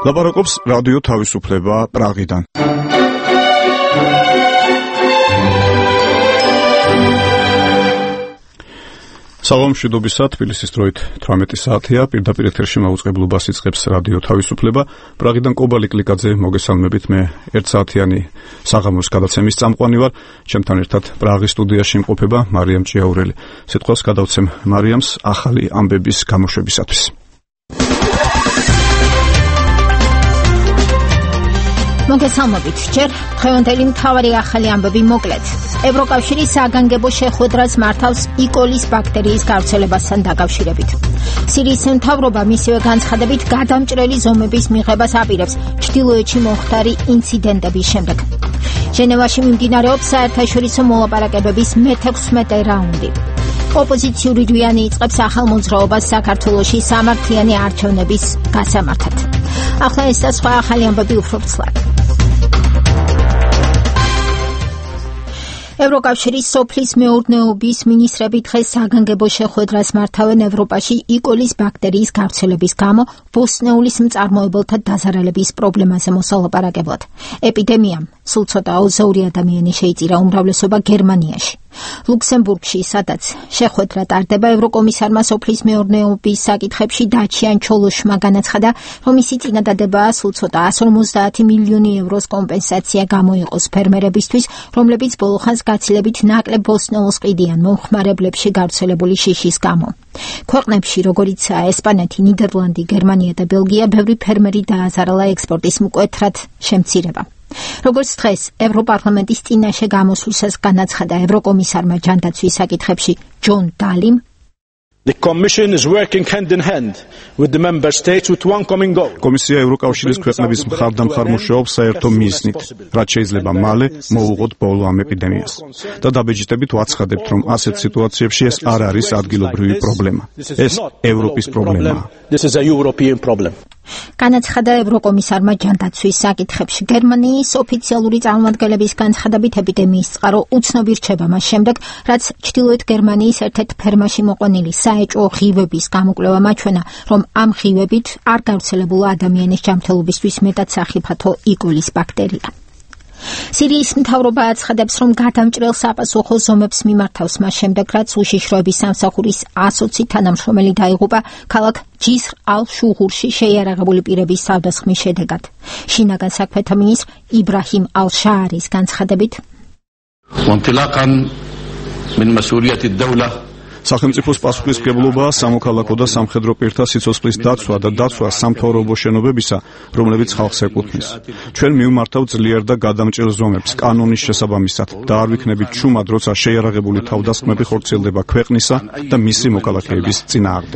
ლაპარაკობს რადიო თავისუფლება პრაღიდან. სალამ მშვიდობისა, თბილისის დროით 18 საათია, პირდაპირ ეთერში მაუწყებლობას იწყებს რადიო თავისუფლება. პრაღიდან კობალი კლიკაძე მოგესალმებით, მე 1 საათიანი საღამოს გადაცემის წამყვანი ვარ. ჩემთან ერთად პრაღის სტუდიაში იმყოფება მარიამ ჭიაურელი. სიტყვას გადავცემ მარიამს ახალი ამბების გამოშვებისათვის. მოგესალმებით, ჯერ დღევანდელი მთავარი ახალი ამბები მოკლედ. ევროკავშირის საგანგებო შეხვედრას მართავს იკოლის ბაქტერიის გავრცელებასთან დაკავშირებით. სირიის მთავრობა მისივე განცხადებით გადამჭრელი ზომების მიღებას აპირებს ჩრდილოეთში მომხდარი ინციდენტების შემდეგ. ჟენევაში მიმდინარეობს საერთაშორისო მოლაპარაკებების მე-16 რაუნდი. ოპოზიციური რვიანი იწყებს ახალ მოძრაობას საქართველოში სამართლიანი არჩევნების გასამართად. ახლა ეს და სხვა ახალი ამბები უფრო ცლად. ევროკავშირის სოფლის მეურნეობის მინისტრები დღეს საგანგებო შეხვედრას მართავენ ევროპაში იკოლის ბაქტერიის გავრცელების გამო ბოსტნეულის მწარმოებელთა დაზარალების პრობლემაზე მოსალაპარაკებლად. ეპიდემიამ სულ ცოტა ოზოური ადამიანი შეიწირა, უმრავლესობა გერმანიაში. ლუქსემბურგში, სადაც შეხვედრა ტარდება, ევროკომისარმა სოფლის მეურნეობის საკითხებში დაჩიან ჩოლოშმა განაცხადა, რომ მისი წინადადებაა სულ ცოტა 150 მილიონი ევროს კომპენსაცია გამოიყოს ფერმერებისთვის, რომლებიც ბოლოხანს გაცილებით ნაკლებ ბოსტნეულს ყიდიან მომხმარებლებში გავრცელებული შიშის გამო. ქვეყნებში, როგორიცაა ესპანეთი, ნიდერლანდი, გერმანია და ბელგია, ბევრი ფერმერი დააზარალა ექსპორტის მკვეთრად შემცირება. როგორც დღეს ევროპარლამენტის წინაშე გამოსვლისას განაცხადა ევროკომისარმა ჯანდაცვის საკითხებში ჯონ დალიმ, The Commission is working hand in hand with the member states with one common goal. კომისია ევროკავშირის ქვეყნების მხარდამხარ მუშაობს საერთო მიზნით, რაც შეიძლება მალე მოუღოთ ბოლო ამ ეპიდემიას. და დაბეჭდებით ვაცხადებთ, რომ ასეთ სიტუაციებში ეს არ არის ადგილობრივი პრობლემა. ეს ევროპის პრობლემაა. This is a European problem. განაცხადა ევროკომისარმა ჯანდაცვის საკითხებში. გერმანიის ოფიციალური წარმომადგენლების განცხადებით ეპიდემიის წყარო უცნობი რჩება მას შემდეგ, რაც ჩრდილოეთ გერმანიის ერთ-ერთ ფერმაში მოყვანილი საეჭვო ღივების გამოკვლევა მაჩვენა, რომ ამ ღივებით არ გავრცელებულა ადამიანის ჯანმრთელობისთვის მეტად სახიფათო იკოლის ბაქტერია. სირიის მთავრობა აცხადებს, რომ გადამჭრელ საპასუხო ზომებს მიმართავს მას შემდეგ, რაც უშიშროების სამსახურის 120 თანამშრომელი დაიღუპა ქალაქ ჯისრ ალ-შუღურში შეიარაღებული პირების თავდასხმის შედეგად. შინაგან საქმეთა მინისტრ იბრაჰიმ ალ-შაარის განცხადებით, სახელმწიფოს პასუხისმგებლობაა სამოქალაქო და სამხედრო პირთა სიცოცხლის დაცვა და დაცვა სამთავრობო შენობებისა, რომლებიც ხალხს ეკუთვნის. ჩვენ მივმართავთ ძლიერ და გადამჭრელ ზომებს კანონის შესაბამისად და არ ვიქნებით ჩუმად, როცა შეიარაღებული თავდასხმები ხორციელდება ქვეყნისა და მისი მოქალაქეების წინააღმდეგ.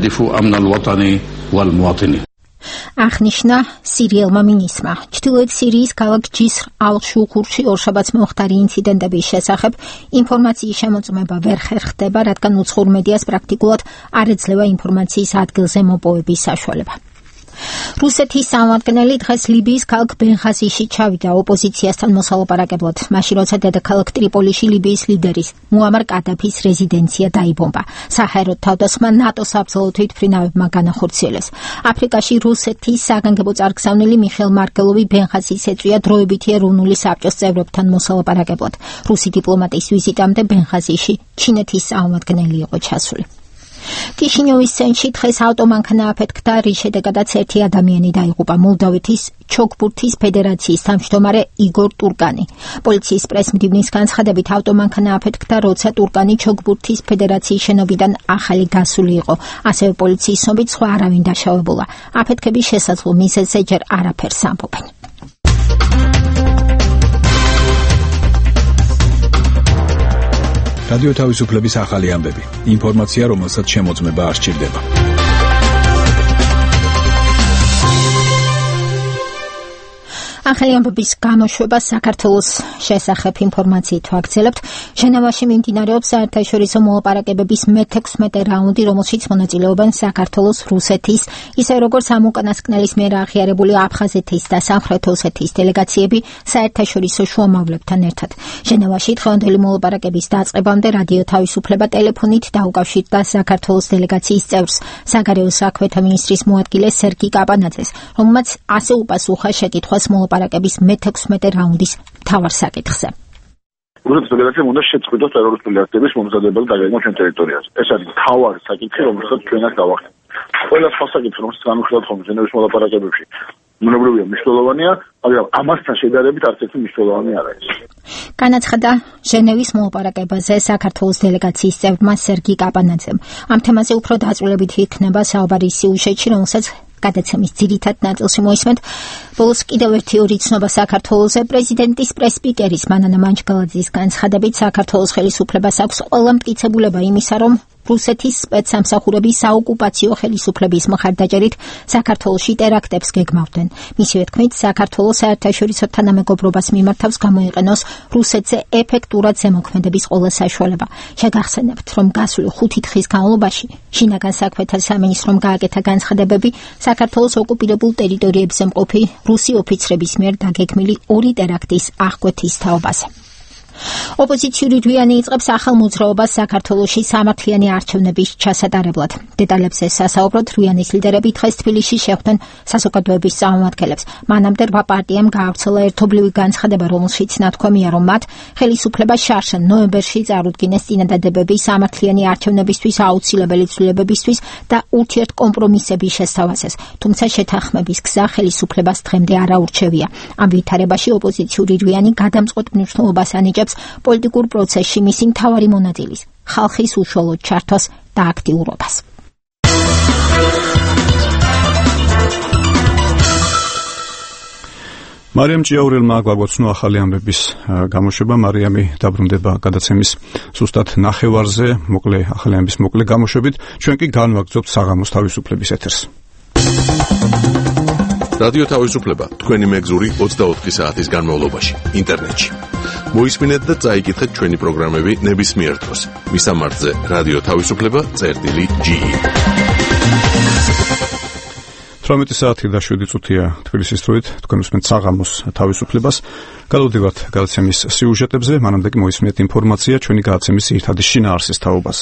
აღნიშნა სირიელმა მინისტრმა. ჩრდილოეთ სირიის ქალაქ ჯისრ ალ-შუღურში ორშაბათს მომხდარი ინციდენტების შესახებ ინფორმაციის შემოწმება ვერ ხერხდება, რადგან უცხოურ მედიას პრაქტიკულად არ ეძლევა ინფორმაციის ადგილზე მოპოვების საშუალება. რუსეთის წარმომადგენელი დღეს ლიბიის ქალაქ ბენღაზიში ჩავიდა ოპოზიციასთან მოსალაპარაკებლად, მაშინ როცა დედაქალაქ ტრიპოლიში ლიბიის ლიდერის მუამარ კადაფის რეზიდენცია დაიბომბა. საჰაერო თავდასხმა ნატოს საბრძოლო თვითმფრინავებმა განახორციელეს. აფრიკაში რუსეთის საგანგებო წარგზავნილი მიხეილ მარკელოვი ბენღაზის ეწვია დროებითი ეროვნული საბჭოს წევრებთან მოსალაპარაკებლად. რუსი დიპლომატის ვიზიტამდე ბენღაზიში ჩინეთის წარმომადგენელი იყო ჩასული. კიშინიოვის ცენტრში დღეს ავტომანქანა აფეთქდა, რის შედეგადაც ერთი ადამიანი დაიღუპა. მოლდოვეთის ჩოგბურთის ფედერაციის თავმჯდომარე იგორ ტურკანი. პოლიციის პრესმდივნის განცხადებით ავტომანქანა აფეთქდა, როცა ტურკანი ჩოგბურთის ფედერაციის შენობიდან ახალი გასული იყო. ასევე პოლიციის ცნობით სხვა არავინ დაშავებულა. აფეთქების შესაძლო მიზეზზე ჯერ არაფერს ამბობენ. რადიო თავისუფლების ახალი ამბები. ინფორმაცია, რომელსაც შემოწმება არ სჭირდება. ახალი ამბების გამოშვება საქართველოს შესახებ ინფორმაციით ვაგრძელებთ. ჟენევაში მიმდინარეობს საერთაშორისო მოლაპარაკებების მე-16 რაუნდი, რომელშიც მონაწილეობენ საქართველოს, რუსეთის, ისე როგორც ამ უკანასკნელის მიერ აღიარებული აფხაზეთის და სამხრეთ ოსეთის დელეგაციები საერთაშორისო შუამავლებთან ერთად. ჟენევაში დღევანდელი მოლაპარაკების დაწყებამდე რადიო თავისუფლება ტელეფონით დაუკავშირდა საქართველოს დელეგაციის წევრს, საგარეო საქმეთა მინისტრის მოადგილეს სერგი კაპანაძეს, რომელმაც ასე უპასუხა შეკითხვას მოლაპარაკების მე-16 რაუნდის მთავარ საკითხზე. რუსეთის ფედერაციამ უნდა შეწყვიტოს ტერორისტული აქტების მომზადება და დაგეგმვა ჩვენ ტერიტორიაზე. ეს არის მთავარი საკითხი, რომელსაც ჩვენ აქ დავახდით. ყველა სხვა საკითხი, რომელსაც განვიხილავთ ხოლმე ჟენევის მოლაპარაკებებში, ბუნებრივია მნიშვნელოვანია, მაგრამ ამასთან შედარებით არც ერთი მნიშვნელოვანი არ არის. განაცხადა ჟენევის მოლაპარაკებაზე საქართველოს დელეგაციის წევრმა სერგი კაპანაძემ. ამ თემაზე უფრო დაწვრილებითი იქნება საუბარი სიუჟეტში, რომელსაც გადაცემის ძირითად ნაწილში მოისმენთ. ბოლოს კიდევ ერთი ორი ცნობა საქართველოზე. პრეზიდენტის პრეს-სპიკერის მანანა მანჯგალაძის განცხადებით, საქართველოს ხელისუფლებას აქვს ყველა მტკიცებულება იმისა, რომ რუსეთის სპეცსამსახურები საოკუპაციო ხელისუფლების მხარდაჭერით საქართველოში ტერაქტებს გეგმავდნენ. მისივე თქმით, საქართველოს საერთაშორისო თანამეგობრობას მიმართავს გამოიყენოს რუსეთზე ეფექტურად ზემოქმედების ყველა საშუალება. შეგახსენებთ, რომ გასული 5 დღის განმავლობაში შინაგან საქმეთა სამინისტრომ გააკეთა განცხადებები საქართველოს ოკუპირებულ ტერიტორიებზე მყოფი რუსი ოფიცრების მიერ დაგეგმილი 2 ტერაქტის აღკვეთის თაობაზე. ოპოზიციური რვიანი იწყებს ახალ მოძრაობას საქართველოში სამართლიანი არჩევნების ჩასატარებლად. დეტალებზე სასაუბროდ რვიანის ლიდერები დღეს თბილისში შეხვდნენ საზოგადოების წარმომადგენლებს. მანამდე რვა პარტიამ გაავრცელა ერთობლივი განცხადება, რომელშიც ნათქვამია, რომ მათ ხელისუფლება შარშან ნოემბერში წარუდგინეს წინადადებები სამართლიანი არჩევნებისთვის აუცილებელი ცვლილებებისთვის და ურთიერთკომპრომისების შესთავაზეს. თუმცა შეთანხმების გზა ხელისუფლებას დღემდე არ აურჩევია. ამ ვითარებაში ოპოზიციური რვიანი გადამწყვეტ მნიშვნელობას ანიჭებს პოლიტიკურ პროცესში მისი მთავარი მონაწილის, ხალხის უშუალოდ ჩართვას და აქტიურობას. მარიამ ჭიაურელმა გვაგვაცნო ახალი ამბების გამოშვება. მარიამი დაბრუნდება გადაცემის ზუსტად ნახევარზე, მოკლე ახალი ამბების მოკლე გამოშვებით. ჩვენ კი განვაგრძობთ საღამოს თავისუფლების ეთერს. რადიო თავისუფლება თქვენი მეგზური 24 საათის განმავლობაში ინტერნეტში. მოისმინეთ და წაიკითხეთ ჩვენი პროგრამები ნებისმიერ დროს. მისამართზე რადიო თავისუფლება.ge 18 საათი და 7 წუთია თბილისის დროით. თქვენ უსმენთ საღამოს თავისუფლებას. გადავდივართ გადაცემის სიუჟეტებზე, მანამდე კი მოისმინეთ ინფორმაცია ჩვენი გადაცემის ერთადი შინაარსის თაობაზე.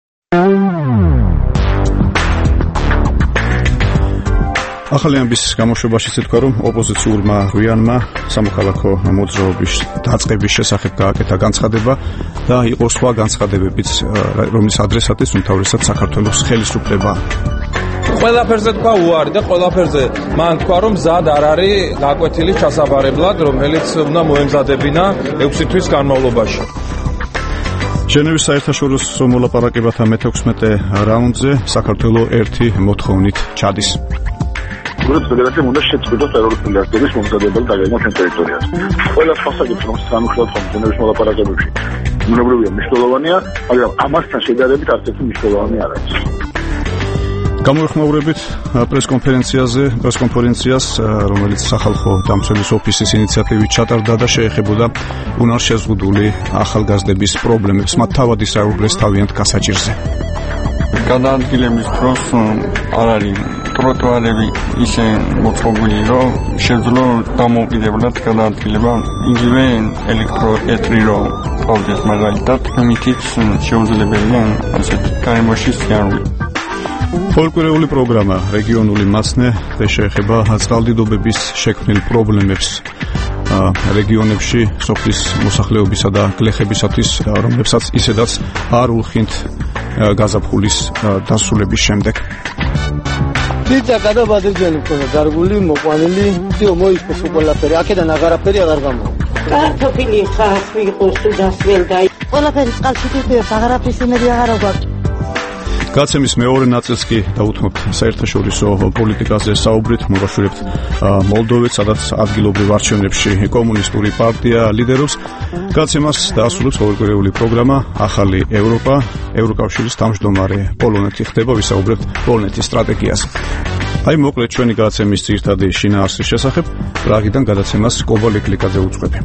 ახალი ამბის გამოშვებაში თქვა, რომ ოპოზიციურმა რვიანმა სამოქალაქო მოძრაობის დაწყების შესახებ გააკეთა განცხადება და იყო სხვა განცხადებებიც, რომლის ადრესატიც უმთავრესად საქართველოს ხელისუფლება. ყველაფერზე თქვა უარი და ყველაფერზე მან თქვა, რომ მზად არ არის გაკვეთილი ჩასაბარებლად, რომელიც უნდა მოემზადებინა 6 თვის განმავლობაში. ჟენევის საერთაშორისო მოლაპარაკებათა მე-16 რაუნდზე საქართველო ერთი მოთხოვნით ჩადის. რუსეთის ფედერაციამ უნდა შეწყვიტოს ტერორისტული აქტების მომზადება და დაგეგმვა ჩვენ ტერიტორიაზე. ყველა სხვა საკითხი, რომელსაც განვიხილავთ ხოლმე ჟენევის მოლაპარაკებებში, ბუნებრივია მნიშვნელოვანია, მაგრამ ამასთან შედარებით არც ერთი მნიშვნელოვანი არ არის. გამოეხმაურებით პრესკონფერენციას, რომელიც სახალხო დამცველის ოფისის ინიციატივით ჩატარდა და შეეხებოდა უნარშეზღუდული ახალგაზრდების პრობლემებს, მათ თავად ისაუბრეს თავიანთ გასაჭირზე. გადაადგილების დროს არ არის ტროტუარები ისე მოწყობილი, რომ შეძლო დამოუკიდებლად გადაადგილება იგივე ელექტროეტრი რომ ყავდეს მაგალითად, ამითიც შეუძლებელია ასეთ გარემოში სიარული. ფოლკლორული პროგრამა რეგიონული მასნე შეეხება წყალდიდობების შექმნილ პრობლემებს რეგიონებში სოფლის მოსახლეობისა და გლეხებისათვის, რომლებსაც ისედაც არ ულხინთ გაზაფხულის დასრულების შემდეგ. თვითა გადაბადებული მქონდა დარგული, მოყვანილი, თიო მოიწეს ყველაფერი, აქედან აღარაფერი აღარ გამოვა. კარტოფილი ხარხი იყოს თუ დასველდა. ყველაფერი წყალში თვითია, აღარაფრის იმედი აღარ აქვს. გაცემის მეორე ნაწილს კი დავუთმობთ საერთაშორისო პოლიტიკაზე საუბრით, მოგაშურებთ მოლდოვეთს, სადაც ადგილობრივ არჩევნებში კომუნისტური პარტია ლიდერობს. გაცემას დაასრულებს ყოველკვირეული პროგრამა ახალი ევროპა, ევროკავშირის თავმჯდომარე პოლონეთი ხდება, ვისაუბრებთ პოლონეთის სტრატეგიაზე. აი მოკლედ ჩვენი გაცემის ძირითადი შინაარსის შესახებ, პრაღიდან გადაცემას კობალე კლიკაძე უძღვები.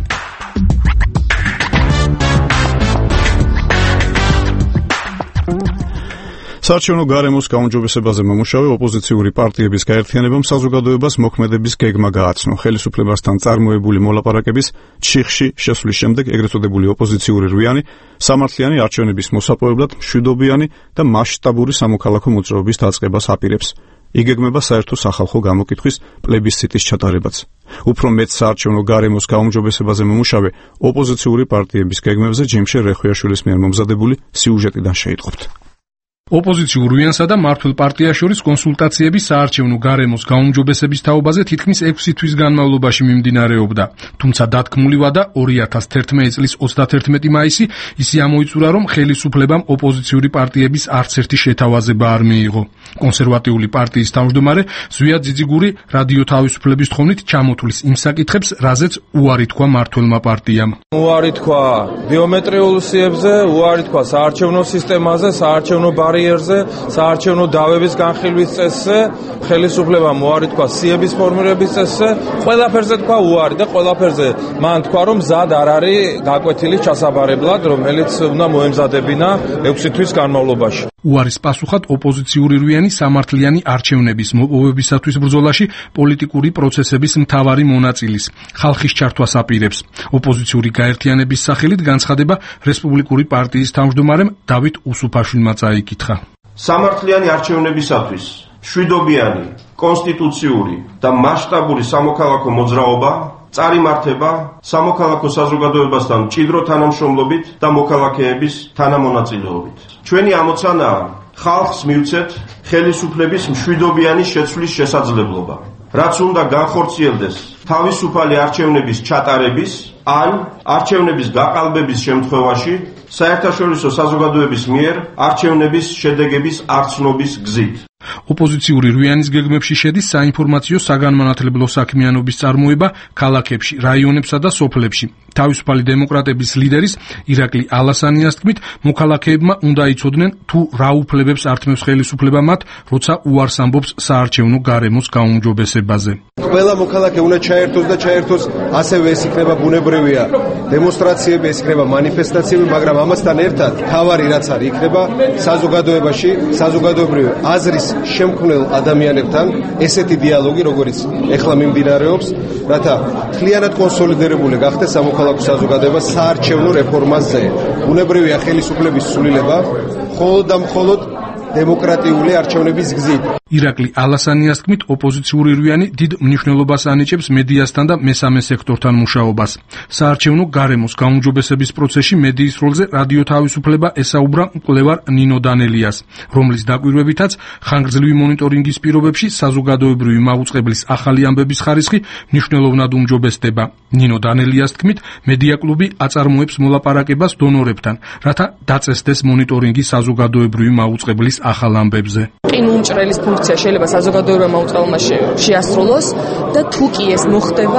საარჩევნო გარემოს გაუმჯობესებაზე მომუშავე ოპოზიციური პარტიების გაერთიანებამ საზოგადოებას მოქმედების გეგმა გააცნო. ხელისუფლებასთან წარმოებული მოლაპარაკების ჩიხში შესვლის შემდეგ ეგრეთ წოდებული ოპოზიციური რვიანი სამართლიანი არჩევნების მოსაპოვებლად მშვიდობიანი და მასშტაბური სამოქალაქო მოძრაობის დაწყებას აპირებს. იგეგმება საერთო სახალხო გამოკითხვის პლებისციტის ჩატარებაც. უფრო მეტ საარჩევნო გარემოს გაუმჯობესებაზე მომუშავე ოპოზიციური პარტიების გეგმებზე ჯიმშე რეხვიაშვილის მიერ მომზადებული სიუჟეტიდან შეიტყობთ. ოპოზიციურ რვიანსა და მართლ პარტიას შორის კონსულტაციები საარჩევნო გარემოს გაუმჯობესების თაობაზე თითქმის 6 თვის განმავლობაში მიმდინარეობდა. თუმცა დათქმული ვადა 2011 წლის 31 მაისი ისე ამოიწურა, რომ ხელისუფლებამ ოპოზიციური პარტიების არც ერთი შეთავაზება არ მიიღო. კონსერვატიული პარტიის თავმჯდომარე ზვია ძიძიგური რადიო თავისუფლების თხოვნით ჩამოთვლის იმ საკითხებს, რაზეც უარი თქვა მართლმა პარტიამ. უარი თქვა ბიომეტრიულ სიებზე, უარი თქვა საარჩევნო სისტემაზე, საარჩევნო ბარიერზე, საარჩევნო დავების განხილვის წესზე, ხელისუფლებამ უარი თქვა სიების ფორმირების წესზე, ყველაფერზე თქვა უარი და ყველაფერზე მან თქვა, რომ მზად არ არის გაკვეთილი ჩასაბარებლად, რომელიც უნდა მოემზადებინა 6 თვის განმავლობაში. უარის პასუხად ოპოზიციური რვიანი სამართლიანი არჩევნების მოპოვებისათვის ბრძოლაში პოლიტიკური პროცესების მთავარი მონაწილის, ხალხის ჩართვას აპირებს. ოპოზიციური გაერთიანების სახელით განცხადება რესპუბლიკური პარტიის თავმჯდომარემ დავით უსუფაშვილმა წაიკითხა. სამართლიანი არჩევნებისათვის მშვიდობიანი, კონსტიტუციური და მასშტაბური სამოქალაქო მოძრაობა წარიმართება სამოქალაქო საზოგადოებასთან მჭიდრო თანამშრომლობით და მოქალაქეების თანამონაწილეობით. ჩვენი ამოცანაა ხალხს მივცეთ ხელისუფლების მშვიდობიანი შეცვლის შესაძლებლობა, რაც უნდა განხორციელდეს თავისუფალი არჩევნების ჩატარების ან არჩევნების გაყალბების შემთხვევაში საერთაშორისო საზოგადოების მიერ არჩევნების შედეგების არცნობის გზით. ოპოზიციური რვიანის გეგმებში შედის საინფორმაციო საგანმანათლებლო საქმიანობის წარმოება ქალაქებში, რაიონებსა და სოფლებში. თავისუფალი დემოკრატების ლიდერის ირაკლი ალასანიას თქმით, მოქალაქეებმა უნდა იცოდნენ თუ რა უფლებებს ართმევს ხელისუფლება მათ, როცა უარს ამბობს საარჩევნო გარემოს გაუმჯობესებაზე. ყველა მოქალაქე უნდა ჩაერთოს და ჩაერთოს ასევე ეს იქნება ბუნებრივია დემონსტრაციები, ეს იქნება მანიფესტაციები, მაგრამ ამასთან ერთად თავარი რაც არის იქნება საზოგადოებაში, საზოგადოებრივი აზრის შემქმნელ ადამიანებთან ესეთი დიალოგი, როგორც ეხლა მიმდინარეობს, რათა მთლიანად კონსოლიდირებული გახდეს სამოქალაქო საზოგადოება საარჩევნო რეფორმაზე. ბუნებრივია ხელისუფლების ცვლილება მხოლოდ და მხოლოდ დემოკრატიული არჩევნების გზით. ირაკლი ალასანიას თქმით, ოპოზიციური რვიანი დიდ მნიშვნელობას ანიჭებს მედიასთან და მესამე სექტორთან მუშაობას. საარჩევნო გარემოს გაუმჯობესების პროცესში მედიის როლზე რადიო თავისუფლება ესაუბრა მკვლევარ ნინო დანელიას, რომლის დაკვირვებითაც ხანგრძლივი მონიტორინგის პირობებში საზოგადოებრივი მაუწყებლის ახალი ამბების ხარისხი მნიშვნელოვნად უმჯობესდება. ნინო დანელიას თქმით, მედია კლუბი აწარმოებს მოლაპარაკებას დონორებთან, რათა დაწესდეს მონიტორინგი საზოგადოებრივი მაუწყებლის ახალ ამბებზე. ყინულმჭრელის ფუნქცია შეიძლება საზოგადოებრივ მაუწყებელმა შეასრულოს და თუ კი ეს მოხდება,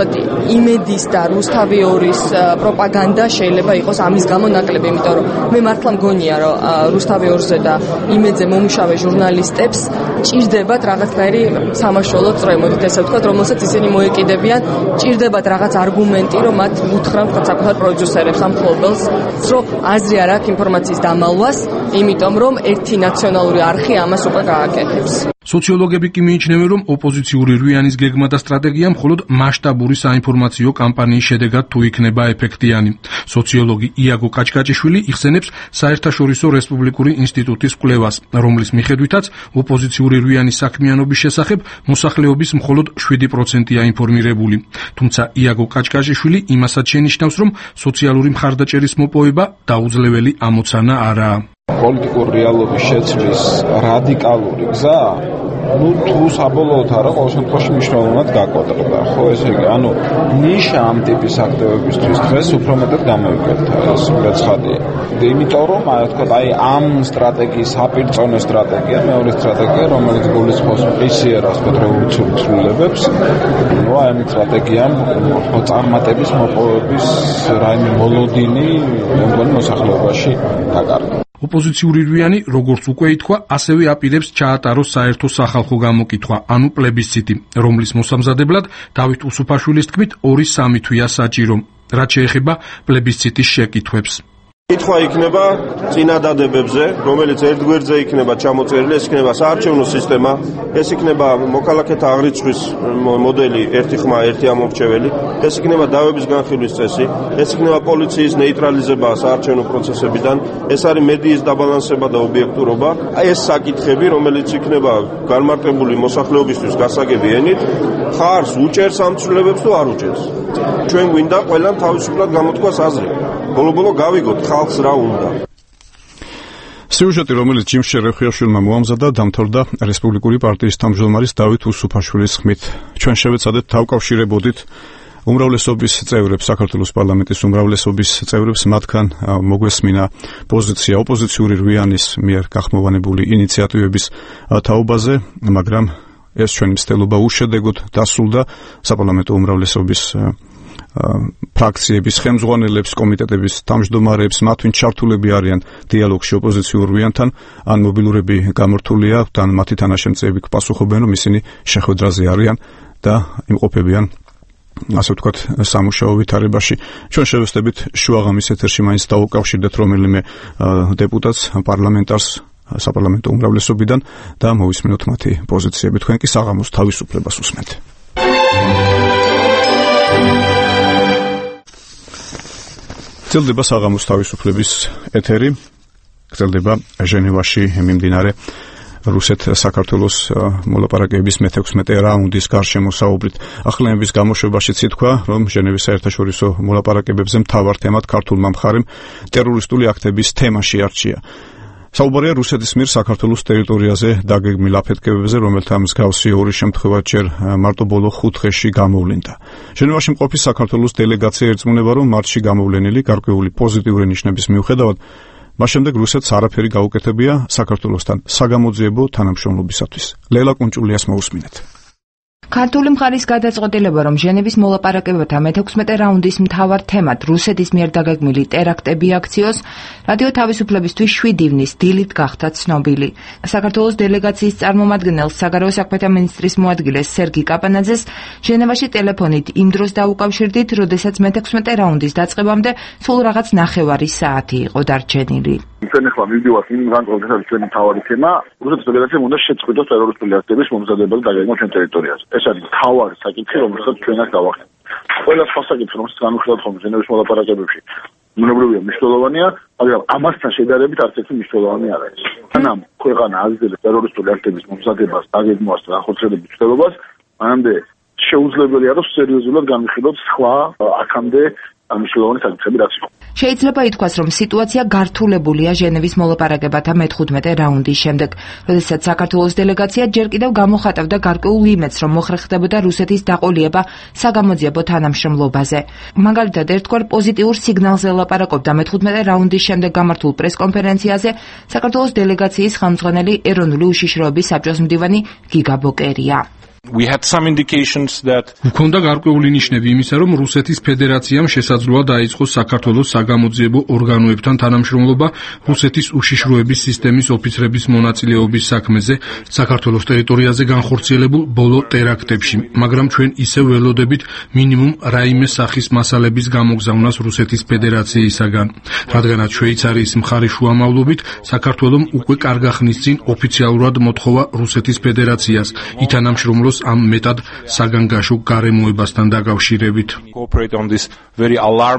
იმედის და რუსთავიორის პროპაგანდა შეიძლება იყოს ამის გამო ნაკლები, იმიტომ რომ მე მართლა მგონია, რომ რუსთავიორზე და იმედზე მომუშავე ჟურნალისტებს ჭირდებათ რაღაცნაირი სამაშველო წრე, მოდით ესე ვთქვათ, რომელსაც ისინი მოეკიდებიან, ჭირდებათ რაღაც არგუმენტი, რომ მათ უთხრან საკუთარ პროდიუსერებს ამ მფლობელს, რომ აზრი არ აქვს ინფორმაციის დამალვას, იმიტომ რომ ერთი ნაციონალური არხი ამას უკვე გააკეთებს. სოციოლოგები კი მიიჩნევენ, რომ ოპოზიციური რვიანის გეგმა და სტრატეგია მხოლოდ მასშტაბური საინფორმაციო კამპანიის შედეგად თუ იქნება ეფექტიანი. სოციოლოგი იაგო კაჭკაჭიშვილი იხსენებს საერთაშორისო რესპუბლიკური ინსტიტუტის კვლევას, რომლის მიხედვითაც ოპოზიციური რვიანის საქმიანობის შესახებ მოსახლეობის მხოლოდ 7%-ია ინფორმირებული. თუმცა იაგო კაჭკაჭიშვილი იმასაც შენიშნავს, რომ სოციალური მხარდაჭერის მოპოვება დაუძლეველი ამოცანა არაა. პოლიტიკური რეალობის შეცვლის რადიკალური გზა თუ საბოლოოდ არა, ყოველ შემთხვევაში მნიშვნელოვნად გაკვეთება. ხო, ესე იგი, ნიშა ამ ტიპის აქტივობისთვის დღეს უფრო მეტად გამოვიკვეთა, ეს ცხადია. იმიტომ რომ, ამ სტრატეგიის საპირწონე სტრატეგია, მეორე სტრატეგია, რომელიც გულისხმობს პისიერას რევოლუციურ ცვლილებებს, ამ სტრატეგიამ წარმატების მოპოვების რაიმე მოლოდინი მეგონი მოსახლეობაში დაკარგა. ოპოზიციური რვიანი, როგორც უკვე ითქვა, ასევე აპირებს ჩაატაროს საერთო სახალხო გამოკითხვა, ანუ პლებისციტი, რომლის მოსამზადებლად დავით უსუფაშვილის თქმით 2-3 თვეა საჭირო, რაც შეეხება პლებისციტის შეკითხვებს. კითხვა იქნება წინადადებებზე, რომელიც ერთ გვერდზე იქნება ჩამოწერილი, ეს იქნება საარჩევნო სისტემა, ეს იქნება მოქალაქეთა აღრიცხვის მოდელი, ერთი ხმა, ერთი ამორჩეველი, ეს იქნება დავების განხილვის წესი, ეს იქნება პოლიციის ნეიტრალიზება საარჩევნო პროცესებიდან, ეს არის მედიის დაბალანსება და ობიექტურობა, ეს საკითხები, რომელიც იქნება განმარტებული მოსახლეობისთვის გასაგები ენით, ხარს უჭერს ამ ცვლილებებს თუ არ უჭერს. ჩვენ გვინდა ყველამ თავისუფლად გამოთქვას აზრი. ბოლო-ბოლო გავიგოთ ხალხს რა უნდა. სიუჟეტი, რომელიც ჯიმ შერეხიაშვილმა მოამზადა, დამთავრდა რესპუბლიკური პარტიის თავმჯდომარის დავით უსუფაშვილის ხმით. ჩვენ შევეცადეთ დავკავშირებოდით უმრავლესობის წევრებს, საქართველოს პარლამენტის უმრავლესობის წევრებს, მათგან მოგვესმინა პოზიცია ოპოზიციური რვიანის მიერ გახმოვანებული ინიციატივების თაობაზე, მაგრამ ეს ჩვენი მცდელობა უშედეგოდ დასრულდა საპარლამენტო უმრავლესობის ფრაქციების ხელმძღვანელებს, კომიტეტების თავმჯდომარეებს, მათ ვინც ჩართულები არიან დიალოგში ოპოზიციურ რვიანთან, ან მობილურები გამორთულია და მათი თანაშემწეები პასუხობენ, რომ ისინი შეხვედრაზე არიან და იმყოფებიან, ასე ვთქვათ, სამუშაო ვითარებაში. ჩვენ შევესწრებით შუაღამის ეთერში მაინც დავუკავშირდეთ რომელიმე დეპუტატს, პარლამენტარს საპარლამენტო უმრავლესობიდან და მოვისმინოთ მათი პოზიციები. თქვენ კი საღამოს თავისუფლებას უსმენთ. გრძელდება საღამოს თავისუფლების ეთერი, გრძელდება ჟენევაში მიმდინარე რუსეთ-საქართველოს მოლაპარაკებების მე-16 რაუნდის გარშემო საუბრით. ახლენების გამოშვებაშიც ითქვა, რომ ჟენევის საერთაშორისო მოლაპარაკებებზე მთავარ თემად ქართულმა მხარემ ტერორისტული აქტების თემა შეარჩია. საუბარია რუსეთის მიერ საქართველოს ტერიტორიაზე დაგეგმილ აფეთქებებზე, რომელთა მსგავსი ორი შემთხვევა ჯერ მარტო ბოლო 5 დღეში გამოვლინდა. ჟენევაში მყოფი საქართველოს დელეგაცია ერწმუნება, რომ მარტში გამოვლენილი გარკვეული პოზიტიური ნიშნების მიუხედავად, მას შემდეგ რუსეთს არაფერი გაუკეთებია საქართველოსთან საგამოძიებო თანამშრომლობისათვის. ლელა კუნჭულიას მოусმინეთ. ქართული მხარის გადაწყვეტილება, რომ ჟენევის მოლაპარაკებათა მე-16 რაუნდის მთავარ თემად რუსეთის მიერ დაგეგმილი ტერაქტები აქციოს, რადიო თავისუფლებისთვის 7 ივნის დილით გახდა ცნობილი. საქართველოს დელეგაციის წარმომადგენელს, საგარეო საქმეთა მინისტრის მოადგილეს სერგი კაპანაძეს ჟენევაში ტელეფონით იმ დროს დაუკავშირდით, როდესაც მე-16 რაუნდის დაწყებამდე სულ რაღაც 9 საათი იყო დარჩენილი. ჩვენ ახლა მივდივართ იმ განწყობილებას, რაც ჩვენი მთავარი თემა, რუსეთის ფედერაციამ უნდა შეწყვიტოს ტერორისტული აქტების მომზადება და დაგეგმვა ჩვენ ტერიტორიაზე. ეს არის მთავარი საკითხი, რომელსაც ჩვენ აქ გავახდით. ყველა სხვა საკითხი, რომელსაც განვიხილავთ ხოლმე ჟენევის მოლაპარაკებებში, ბუნებრივია მნიშვნელოვანია, მაგრამ ამასთან შედარებით არც ერთი მნიშვნელოვანი არ არის. სანამ ქვეყანა აგრძელებს ტერორისტული აქტების მომზადებას, დაგეგმვას და ახორციელების ცდილობას, მანამდე შეუძლებელია, რომ სერიოზულად განვიხილოთ სხვა აქამდე მნიშვნელოვანი საკითხები რაც იყო. შეიძლება ითქვას, რომ სიტუაცია გართულებულია ჟენევის მოლაპარაკებათა მე-15 რაუნდის შემდეგ, როდესაც საქართველოს დელეგაცია ჯერ კიდევ გამოხატავდა გარკვეულ იმედს, რომ მოხერხდებოდა რუსეთის დაყოლიება საგამოძიებო თანამშრომლობაზე. მაგალითად, ერთგვარ პოზიტიურ სიგნალზე ლაპარაკობდა მე-15 რაუნდის შემდეგ გამართულ პრესკონფერენციაზე საქართველოს დელეგაციის ხელმძღვანელი ეროვნული უშიშროების საბჭოს მდივანი გიგა ბოკერია. Გვქონდა გარკვეული ნიშნები იმისა, რომ რუსეთის ფედერაციამ შესაძლოა დაიწყოს საქართველოს საგამოძიებო ორგანოებთან თანამშრომლობა რუსეთის უშიშროების სისტემის ოფიცრების მონაწილეობის საქმეზე საქართველოს ტერიტორიაზე განხორციელებულ ბოლო ტერაქტებში, მაგრამ ჩვენ ისევ ველოდებით მინიმუმ რაიმე სახის მასალების გამოგზავნას რუსეთის ფედერაციისაგან, რადგანაც შვეიცარიის მხარის შუამავლობით საქართველომ უკვე კარგა ხნის წინ ოფიციალურად მოთხოვა რუსეთის ფედერაციას ითანამშრომლოს ამ მეტად საგანგაშო გარემოებასთან დაკავშირებით.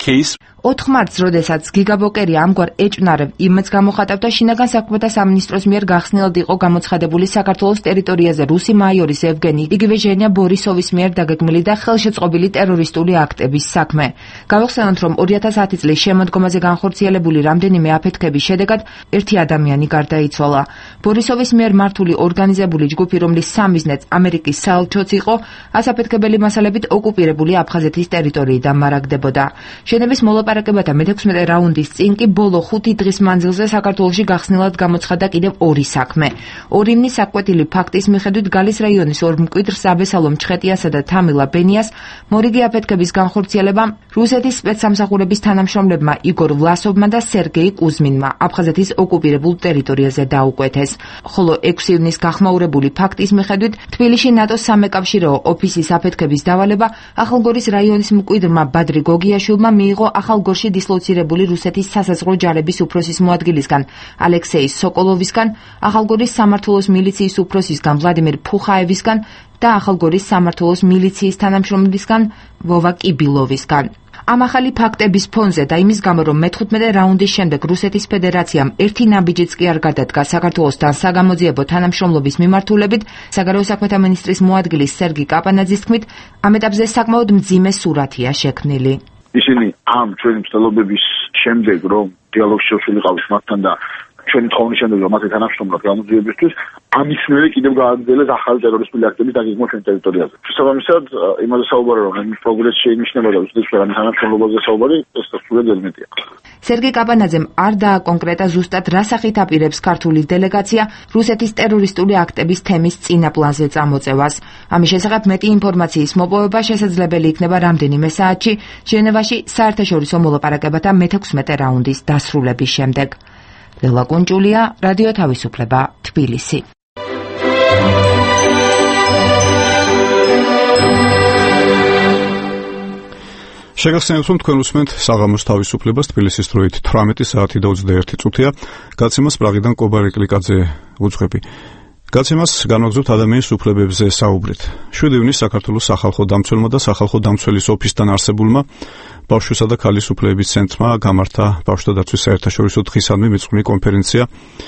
case 4 მარტს, როდესაც გიგაბოკერი ამგვარ ეჭვნარევ იმედს გამოხატავდა, შინაგან საქმეთა სამინისტროს მიერ გახსნილად იყო გამოცხადებული საქართველოს ტერიტორიაზე რუსი მაიორის ევგენი, იგივე ჟენია ბორისოვის მიერ დაგეგმილი და ხელშეწყობილი ტერორისტული აქტების საქმე. გავახსენოთ, რომ 2010 წლის შემოდგომაზე განხორციელებული რამდენიმე აფეთქების შედეგად ერთი ადამიანი გარდაიცვალა. ბორისოვის მიერ მართული ორგანიზებული ჯგუფი, რომლის სამიზნეც ამერიკის საელჩოც იყო, ასაფეთქებელი მასალებით ოკუპირებული აფხაზეთის ტერიტორიიდან მარაგდებოდა. ჟენევის მოლაპარაკებათა მე-16 რაუნდის წინ კი ბოლო 5 დღის მანძილზე საქართველოში გახსნილად გამოცხადა კიდევ ორი საქმე. ორიმნი საკვეთილი ფაქტის მიხედვით გალის რაიონის ორ მკვიდრს აბესალომ ჩხეტიასა და თამილა ბენიას მორიგი აფეთქების განხორციელებამ რუსეთის სპეცსამსახურების თანამშრომლებმა იგორ ვლასოვმა და სერგეი კუზმინმა აფხაზეთის ოკუპირებულ ტერიტორიაზე დაუკვეთეს. ხოლო 6 ივნის გახმაურებული ფაქტის მიხედვით თბილისში ნატოს სამეკავშირეო ოფისის აფეთქების დავალება ახალგორის რაიონის მკვიდრმა ბადრი გოგიაშვილმა მიიღო ახალგორში დისლოცირებული რუსეთის სასაზღვრო ჯარების უფროსის მოადგილისგან ალექსეი სოკოლოვისგან, ახალგორის სამმართველოს მილიციის უფროსისგან ვლადიმერ ფუხაევისგან და ახალგორის სამმართველოს მილიციის თანამშრომლისგან ვოვა კიბილოვისგან. ამ ახალი ფაქტების ფონზე და იმის გამო, რომ მე-15 რაუნდის შემდეგ რუსეთის ფედერაციამ ერთი ნაბიჯიც კი არ გადადგა საქართველოსთან საგამოძიებო თანამშრომლობის მიმართულებით, საგარეო საქმეთა მინისტრის მოადგილის სერგი კაპანაძის თქმით, ამ ეტაპზე საკმაოდ მძიმე სურათია შექმნილი. ისინი ამ ჩვენი მცდელობების შემდეგ, რომ დიალოგში შევშვილიყავით მათთან და ჩვენი თხოვნის შემდეგ, რომ მათი თანამშრომლად გამოძიებისთვის, ამის მერე კიდევ გააგრძელეს ახალი ტერორისტული აქტების დაგეგმვა ჩვენ ტერიტორიაზე. შესაბამისად, იმაზე საუბარი, რომ ეს პროგრესი შეინიშნება და უსწრებს ჩვენი თანამშრომლობაზე საუბარი, ეს სრულად ელემენტია. სერგი კაპანაძემ არ დააკონკრეტა ზუსტად რა სახით აპირებს ქართული დელეგაცია რუსეთის ტერორისტული აქტების თემის წინა პლანზე წამოწევას. ამის შესახებ მეტი ინფორმაციის მოპოვება შესაძლებელი იქნება რამდენიმე საათში ჟენევაში საერთაშორისო მოლაპარაკებათა მე-16 რაუნდის დასრულების შემდეგ. ლელა კუნჭულია, რადიო თავისუფლება, თბილისი. შეგახსენებთ, რომ თქვენ უსმენთ საღამოს თავისუფლებას თბილისის დროით 18 საათი და 21 წუთია. გაცემას პრაღიდან კობა რეკლიკაძე უძღვები. გაცემას განვაგრძობთ ადამიანის უფლებებზე საუბრით. 7 ივნის საქართველოს სახალხო დამცველმა და სახალხო დამცველის ოფისთან არსებულმა ბავშვისა და ქალის უფლებების ცენტრმა გამართა ბავშვთა დაცვის საერთაშორისო დღისადმი მეწყვილე კონფერენცია.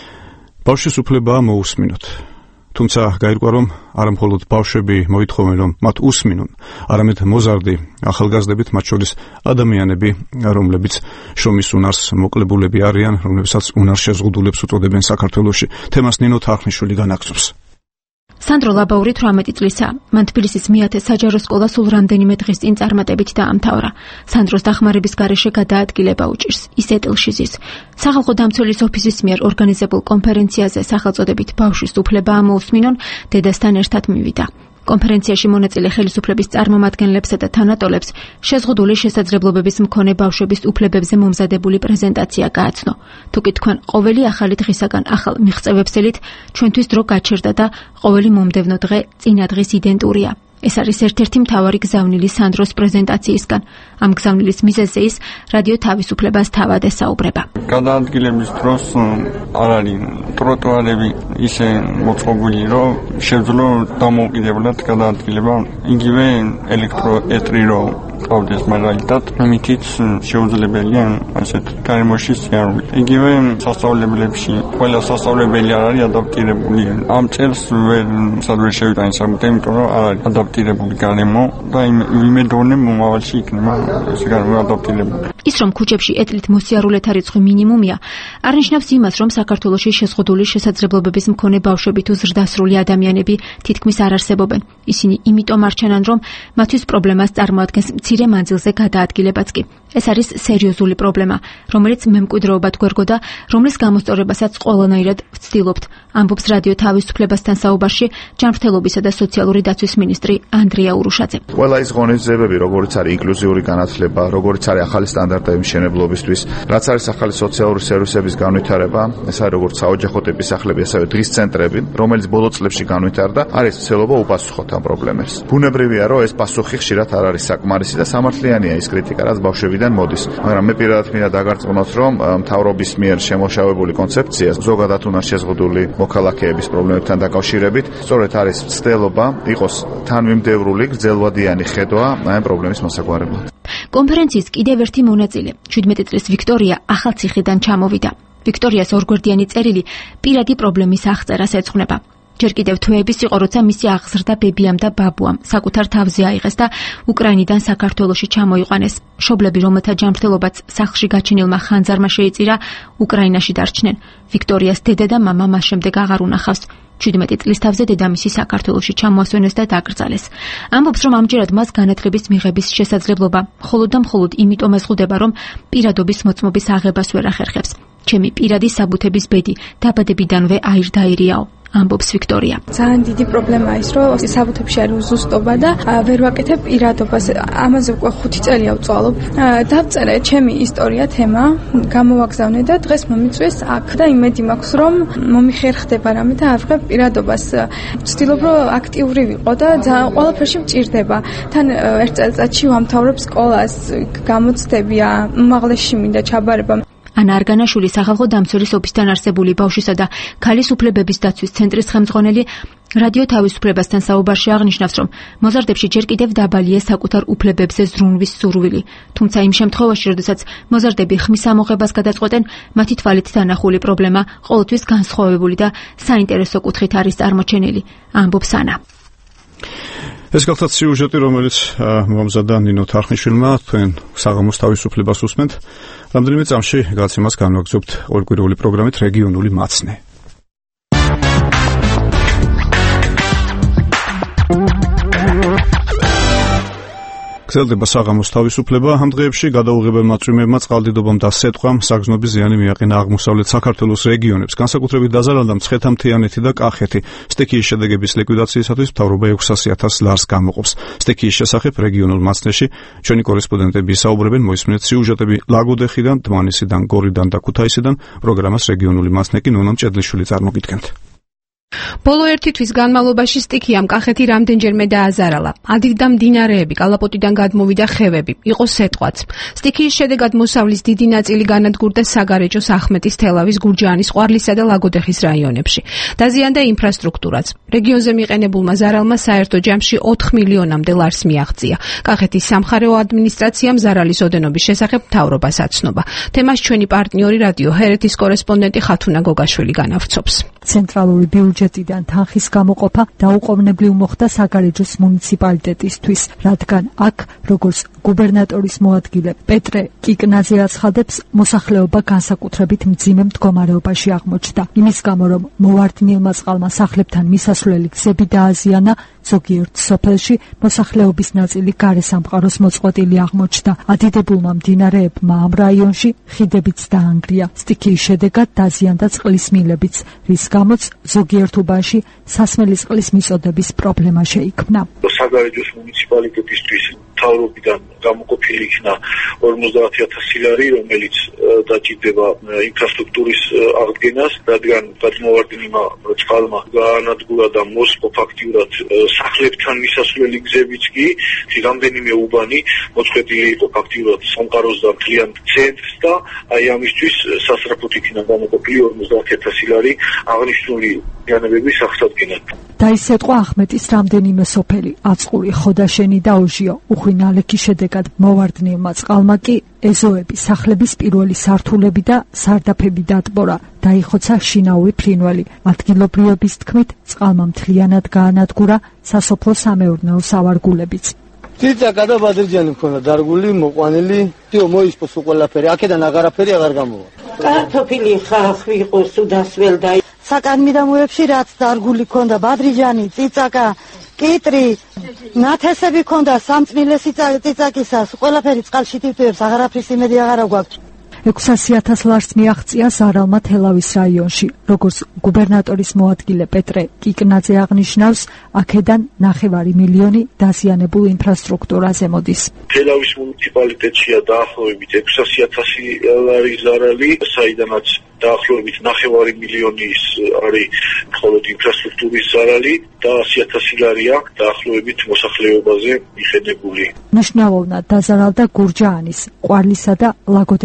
ბავშვის უფლებაა მოусმინოთ. თუმცა გაირკვა, რომ არა მხოლოდ ბავშვები მოითხოვენ, რომ მათ უსმინონ, არამედ მოზარდი ახალგაზრდებით, მათ შორის ადამიანები, რომლებიც შრომის უნარს მოკლებულები არიან, რომლებსაც უნარ შეზღუდულებს უწოდებენ საქართველოში. თემას ნინო თარხნიშვილი განაგრძობს. სანდრო ლაბაური 18 წლისაა. მან თბილისის მეათე საჯარო სკოლა სულ რამდენიმე დღის წინ წარმატებით დაამთავრა. სანდროს დახმარების გარეშე გადაადგილება უჭირს. ის ეტილში ზის. სახალხო დამცველის ოფისის მიერ ორგანიზებულ კონფერენციაზე სახელწოდებით ბავშვის უფლებაა მოусმინონ დედასთან ერთად მივიდა. კონფერენციაში მონაწილე ხელისუფლების წარმომადგენლებსა და თანატოლებს შეზღუდული შესაძლებლობების მქონე ბავშვების უფლებებზე მომზადებული პრეზენტაცია გააცნო. თუკი თქვენ ყოველი ახალი დღისაგან ახალ მიღწევებსელით, ჩვენთვის დრო გაჩერდა და ყოველი მომდევნო დღე წინა დღის იდენტურია. ეს არის ერთ-ერთი მთავარი გზავნილი სანდროს პრეზენტაციისგან. ამ გზავნილის მიზეზზე ის რადიო თავისუფლებას თავად ესაუბრება. გადაადგილების დროს არ არის ტროტუარები ისე მოწყობილი, რომ შეძლო დამოუკიდებლად გადაადგილება, იგივე ელექტროეტრი რომ ყავდეს მაგალითად, ამითიც შეუძლებელია ასეთ გარემოში სიარული. იგივე სასწავლებლებში ყველა სასწავლებელი არ არის ადაპტირებული. ამ წელს სადღაც შევიტანე საკუთე, იმიტომ რომ არ არის ადაპტირებული გარემო და იმედოვნე მომავალში იქნება ეს გარემო ადაპტირებული. ის რომ ქუჩებში ეტლით მოსიარულეთა რიცხვი მინიმუმია, არ ნიშნავს იმას, რომ საქართველოში შეზღუდული შესაძლებლობების მქონე ბავშვები თუ ზრდასრული ადამიანები თითქმის არ არსებობენ. ისინი იმიტომ არ ჩანან, რომ მათთვის პრობლემას წარმოადგენს მცირე მანძილზე გადაადგილებაც კი. ეს არის სერიოზული პრობლემა, რომელიც მემკვიდრეობად გვერგო და რომლის გამოსწორებასაც ყველანაირად ვცდილობთ, ამბობს რადიო თავისუფლებასთან საუბარში ჯანმრთელობისა და სოციალური დაცვის მინისტრი ანდრია ურუშაძე. ყველა ის ღონისძიებები, როგორც არის ინკლუზიური განათლება, როგორც არის ახალი სტანდარტების მშენებლობისთვის, რაც არის ახალი სოციალური სერვისების განვითარება, ეს არის როგორც საოჯახო ტიპის სახლები, ასევე დღის ცენტრები, რომელიც ბოლო წლებში განვითარდა, არის ცდილობა უპასუხოთ ამ პრობლემებს. ბუნებრივია, რომ ეს პასუხი ხშირად არ არის საკმარისი და სამართლიანია ის კრიტიკა, რაც ბავშვებიდან მოდის. მაგრამ მე პირადად მინდა დაგარწმუნოთ, რომ მთავრობის მიერ შემოშავებული კონცეფცია ზოგადად უნარ შეზღუდული მოქალაქეების პრობლემებთან დაკავშირებით, სწორედ არის ცდილობა იყოს თანმიმდევრული, გრძელვადიანი ხედვა ამ პრობლემის მოსაგვარებლად. კონფერენციის კიდევ ერთი მონაწილე, 17 წლის ვიქტორია ახალციხიდან ჩამოვიდა. ვიქტორიას ორგვერდიანი წერილი პირადი პრობლემის აღწერას ეძღვნება. ჯერ კიდევ თვეების იყო, როცა მისი აღზრდა ბებიამ და ბაბუამ საკუთარ თავზე აიღეს და უკრაინიდან საქართველოში ჩამოიყვანეს. მშობლები, რომელთა ჯანმრთელობაც სახლში გაჩენილმა ხანძარმა შეიწირა, უკრაინაში დარჩნენ. ვიქტორიას დედა და მამა მას შემდეგ აღარ უნახავს. 17 წლის თავზე დედამისი საქართველოში ჩამოასვენეს და დაკრძალეს. ამბობს, რომ ამჯერად მას განათლების მიღების შესაძლებლობა მხოლოდ და მხოლოდ იმიტომ ეზღუდება, რომ პირადობის მოწმობის აღებას ვერ ახერხებს. ჩემი პირადი საბუთების ბედი დაბადებიდანვე აირდაირიაო. ამბობს ვიქტორია. ძალიან დიდი პრობლემაა ის, რომ საბუთებში არის უზუსტობა და ვერ ვაკეთებ პირადობას. ამაზე უკვე 5 წელია ვწვალობ. დავწერე ჩემი ისტორია თემა, გამოვაგზავნე და დღეს მომიწვიეს აქ და იმედი მაქვს, რომ მომიხერხდება რამე და ავიღებ პირადობას. ვცდილობ, რომ აქტიური ვიყო და ძალიან ყველაფერში ვჭირდება. თან ერთ წელიწადში ვამთავრებ სკოლას, გამოცდებია, უმაღლესში მინდა ჩაბარება. ანა არგანაშვილი სახალხო დამცველის ოფისთან არსებული ბავშვისა და ქალის უფლებების დაცვის ცენტრის ხელმძღვანელი რადიო თავისუფლებასთან საუბარში აღნიშნავს, რომ მოზარდებში ჯერ კიდევ დაბალია საკუთარ უფლებებზე ზრუნვის სურვილი. თუმცა იმ შემთხვევაში, როდესაც მოზარდები ხმის ამოღებას გადაწყვეტენ, მათი თვალით დანახული პრობლემა ყოველთვის განსხვავებული და საინტერესო კუთხით არის წარმოჩენილი, ამბობს ანა. ეს გახლავთ სიუჟეტი, რომელიც მომზადა ნინო თარხნიშვილმა, თქვენ საღამოს თავისუფლებას უსმენთ. რამდენიმე წამში გაცემას განვაგრძობთ ორკვირეული პროგრამით რეგიონული მაცნე. გრძელდება საღამოს თავისუფლება. ამ დღეებში გადაუღებელმა წვიმებმა, წყალდიდობამ და სეტყვამ საგრძნობი ზიანი მიაყენა აღმოსავლეთ საქართველოს რეგიონებს. განსაკუთრებით დაზარალდა მცხეთა-მთიანეთი და კახეთი. სტიქიის შედეგების ლიკვიდაციისათვის მთავრობა 600,000 ლარს გამოყოფს. სტიქიის შესახებ რეგიონულ მაცნეში ჩვენი კორესპონდენტები ისაუბრებენ. მოისმინეთ სიუჟეტები ლაგოდეხიდან, დმანისიდან, გორიდან და ქუთაისიდან. პროგრამას რეგიონული მაცნე კი ნონა მჭედლიშვილი წარმოგიდგენთ. ბოლო 1 თვის განმავლობაში სტიქიამ კახეთი რამდენჯერმე დააზარალა. ადიდდა მდინარეები, კალაპოტიდან გადმოვიდა ხევები, იყო სეტყვაც. სტიქიის შედეგად მოსავლის დიდი ნაწილი განადგურდა საგარეჯოს, ახმეტის, თელავის, გურჯაანის, ყვარლისა და ლაგოდეხის რაიონებში. დაზიანდა ინფრასტრუქტურაც. რეგიონზე მიყენებულმა ზარალმა საერთო ჯამში 4 მილიონამდე ლარს მიაღწია. კახეთის სამხარეო ადმინისტრაციამ ზარალის ოდენობის შესახებ მთავრობას აცნობა. თემას ჩვენი პარტნიორი რადიო ჰერეთის კორესპონდენტი ხათუნა გოგაშვილი განავრცობს. ცენტრალური ბიუჯეტიდან თანხის გამოყოფა დაუყოვნებლივ მოხდა საგარეჯოს მუნიციპალიტეტისთვის, რადგან აქ, როგორც გუბერნატორის მოადგილე პეტრე კიკნაძე აცხადებს, მოსახლეობა განსაკუთრებით მძიმე მდგომარეობაში აღმოჩნდა. იმის გამო, რომ მოვარდნილმა წყალმა სახლებთან მისასვლელი გზები დააზიანა, ზოგიერთ სოფელში მოსახლეობის ნაწილი გარესამყაროს მოწყვეტილი აღმოჩნდა. ადიდებულმა მდინარეებმა ამ რაიონში ხიდებიც დაანგრია. სტიქიის შედეგად დაზიანდა წყლის მილებიც, რის გამოც ზოგიერთ უბანში სასმელი წყლის მიწოდების პრობლემა შეიქმნა. საგარეჯოს მუნიციპალიტეტისთვის მთავრობიდან გამოყოფილი იქნა 50,000 ლარი, რომელიც დაჭირდება ინფრასტრუქტურის აღდგენას, რადგან გადმოვარდნილმა წყალმა გაანადგურა და მოსყო ფაქტიურად სახლებთან მისასვლელი გზებიც კი, რამდენიმე უბანი მოწყვეტილი იყო ფაქტიურად სამყაროს და მთლიან ცენტრს და აი ამისთვის სასწრაფოდ იქნა გამოყოფილი 50,000 ლარი აღნიშნული განებების აღსადგენად. დაისეტყვა ახმეტის რამდენიმე სოფელი, აწყური, ხოდაშენი და ოჟიო. უხვინალექის შედეგად მოვარდნილმა წყალმა კი ეზოები, სახლების პირველი სართულები და სარდაფები დატბორა. დაიხოცა შინაური ფრინველი. ადგილობრივების თქმით, წყალმა მთლიანად გაანადგურა სასოფლო-სამეურნეო სავარგულებიც. ციცაკა და ბადრიჯანი მქონდა დარგული, მოყვანილი, თიო მოისპოს ყველაფერი, აქედან აღარაფერი აღარ გამოვა. კარტოფილი ხახვი იყო, სუდასველ და საკანმიდამოებში რაც დარგული ქონდა, ბადრიჯანი, ციცაკა, კიტრი, ნათესები ქონდა, სამწმილე ციცაკისას, ყველაფერი წყალში თითოებს, აღარაფრის იმედი აღარა გვაქვს. 600,000 ლარს მიაღწია ზარალმა თელავის რაიონში. როგორც გუბერნატორის მოადგილე პეტრე კიკნაძე აღნიშნავს, აქედან 9 მილიონი დაზიანებულ ინფრასტრუქტურაზე მოდის. თელავის მუნიციპალიტეტშია დაახლოებით 600,000 ლარის ზარალი, საიდანაც დაახლოებით 9 მილიონის არის მხოლოდ ინფრასტრუქტურის ზარალი და 100,000 ლარია დაახლოებით მოსახლეობაზე მიხენებული. მნიშვნელოვნად დაზარალდა გურჯაანის, ყვარლისა და ლაგოდეხის რაიონი.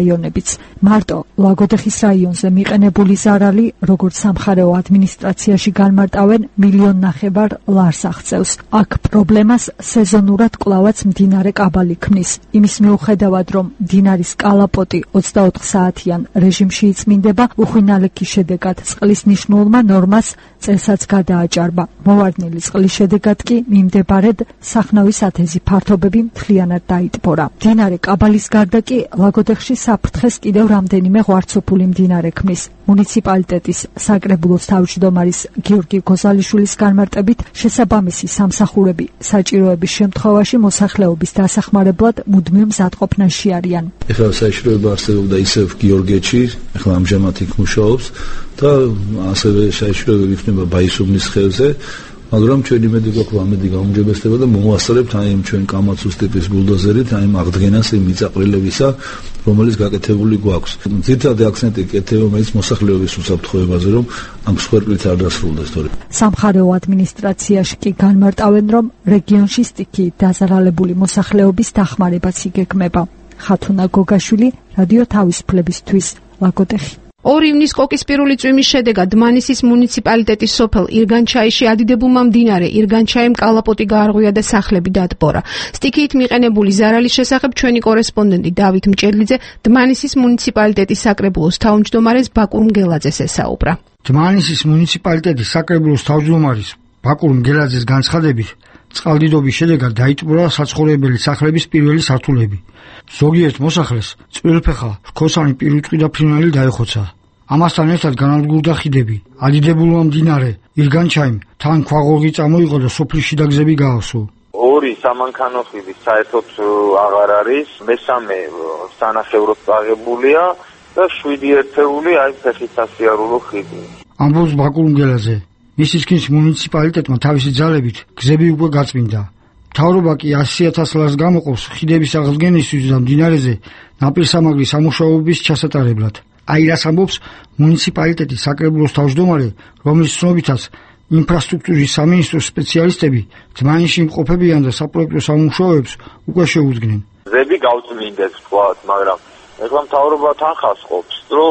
რაიონებიც. მარტო ლაგოდეხის რაიონზე მიყენებული ზარალი, როგორც სამხარეო ადმინისტრაციაში განმარტავენ, 1.5 მილიონ ლარს აღწევს. აქ პრობლემას სეზონურად კვლავაც მდინარე კაბალი ქმნის. იმის მიუხედავად, რომ მდინარის კალაპოტი 24 საათიან რეჟიმში იწმინდება, უხვინალექის შედეგად წყლის ნიშნულმა ნორმას წელსაც გადააჭარბა. მოვარდნილი წყლის შედეგად კი მიმდებარედ სახნავის ათეზი ფართობები მთლიანად დაიტბორა. მდინარე კაბალის გარდა კი ლაგოდეხში საფრთხეს კიდევ რამდენიმე ღვარცოფული მდინარე ქმნის. მუნიციპალიტეტის საკრებულოს თავმჯდომარის გიორგი გოზალიშვილის განმარტებით, შესაბამისი სამსახურები საჭიროების შემთხვევაში მოსახლეობის დასახმარებლად მუდმივ მზადყოფნაში არიან. ეხლა საჭიროება არსებობდა ისევ გიორგეთში, ეხლა ამჟამად იქ მუშაობს და ასევე საჭიროება იქნება ბაისუბნის ხევზე, მაგრამ ჩვენი იმედი გვაქვს ამედი გაუმჯობესდება და მოვასწრებთ აი იმ ჩვენ კამაცუს ტიპის ბულდოზერით, აი იმ აღდგენას, იმ მიწაყრილებისა, რომელიც გაკეთებული გვაქვს. ძირითადი აქცენტი კეთდება რომელიც მოსახლეობის უსაფრთხოებაზე, რომ ამ სხერკლით არ დასრულდეს თორე. სამხარეო ადმინისტრაციაში კი განმარტავენ, რომ რეგიონში სტიქიით დაზარალებული მოსახლეობის დახმარებაც იგეგმება. ხათუნა გოგაშვილი, რადიო თავისუფლებისთვის, ლაგოდეხი. 2 ივნის კოკისპირული წვიმის შედეგად დმანისის მუნიციპალიტეტის სოფელ ირგანჩაიში ადიდებულმა მდინარე ირგანჩაიმ კალაპოტი გაარღვია და სახლები დატბორა. სტიქიით მიყენებული ზარალის შესახებ ჩვენი კორესპონდენტი დავით მჭედლიძე დმანისის მუნიციპალიტეტის საკრებულოს თავმჯდომარეს ბაკურ მგელაძეს ესაუბრა. დმანისის მუნიციპალიტეტის საკრებულოს თავმჯდომარის ბაკურ მგელაძეს განცხადებით, წყალდიდობის შედეგად დაიტბორა საცხოვრებელი სახლების პირველი სართულები. ზოგიერთ მოსახლეს წყვილფეხა, რქოსანი პირუტყვი და ფრინველი დაეხოცა. ამასთან ერთად განადგურდა ხიდები. ადიდებულმა მდინარე ირგანჩაიმ თან ქვაღორღი წამოიღო და სოფლის შიდა გზები გაავსო. 2 სამანქანო ხიდი საერთოდ აღარ არის, მესამე სანახევროდ აღებულია და 7 ერთეული აი ფეხით ასიარულო ხიდი. ამბობს ბაკურ მგელაძე. მისი თქმით, მუნიციპალიტეტმა თავისი ძალებით გზები უკვე გაწმინდა. მთავრობა კი 100.000 ლარს გამოყოფს ხიდების აღდგენისთვის და მდინარეზე ნაპირსამაგრის სამუშაოების ჩასატარებლად. აი რას ამბობს მუნიციპალიტეტის საკრებულოს თავმჯდომარე, რომლის ცნობითაც ინფრასტრუქტურის სამინისტროს სპეციალისტები დმანისში იმყოფებიან და საპროექტო სამუშაოებს უკვე შეუდგნენ. გზები გავწმინდეთ თქვათ, მაგრამ ეხლა მთავრობა თანხას ყოფს, რომ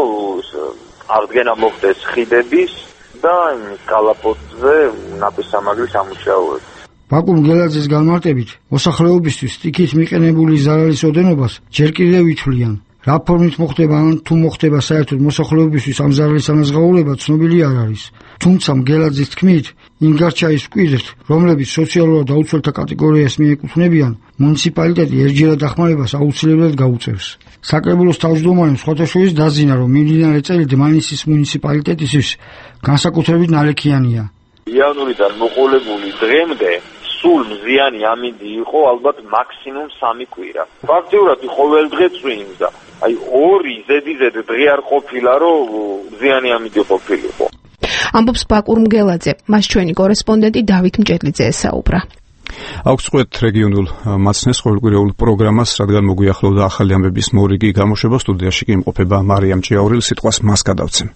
აღდგენა მოხდეს ხიდების და კალაპოტზე ნაპირსამაგრის სამუშაოებს. ბაკურ მგელაძეს განმარტებით, მოსახლეობისთვის სტიქით მიყენებული ზარალის ოდენობას ჯერ კიდევ ითვლიან. რა ფორმით მოხდება ან თუ მოხდება საერთოდ მოსახლეობისთვის ამ ზარალის ანაზღაურება ცნობილი არ არის. თუმცა მგელაძის თქმით, ირგანჩაის მკვიდრთ, რომლებიც სოციალურად დაუცველთა კატეგორიას მიეკუთვნებიან, მუნიციპალიტეტი ერთჯერად დახმარებას აუცილებლად გაუწევს. საკრებულოს თავმჯდომარემ სხვათა შორის დაზინა, რომ მიმდინარე წელი დმანისის მუნიციპალიტეტისთვის განსაკუთრებით ნალექიანია. იანვრიდან მოყოლებული დღემდე სულ მზიანი ამინდი იყო ალბათ მაქსიმუმ 3 კვირა. ფაქტიურად ყოველ დღე წვიმდა. აი 2 ზედიზედ დღე არ ყოფილა, რომ მზიანი ამინდი ყოფილიყო. ამბობს ბაკურ მგელაძე. მას ჩვენი კორესპონდენტი დავით მჭედლიძე ესაუბრა. აუგზავნეთ რეგიონულ მაცნეს ყოველკვირეულ პროგრამას, რადგან მოგვიახლოვდა ახალი ამბების მორიგი გამოშვება. სტუდიაში კი იმყოფება მარიამ ჭიაურელი, სიტყვას მას გადავცემ.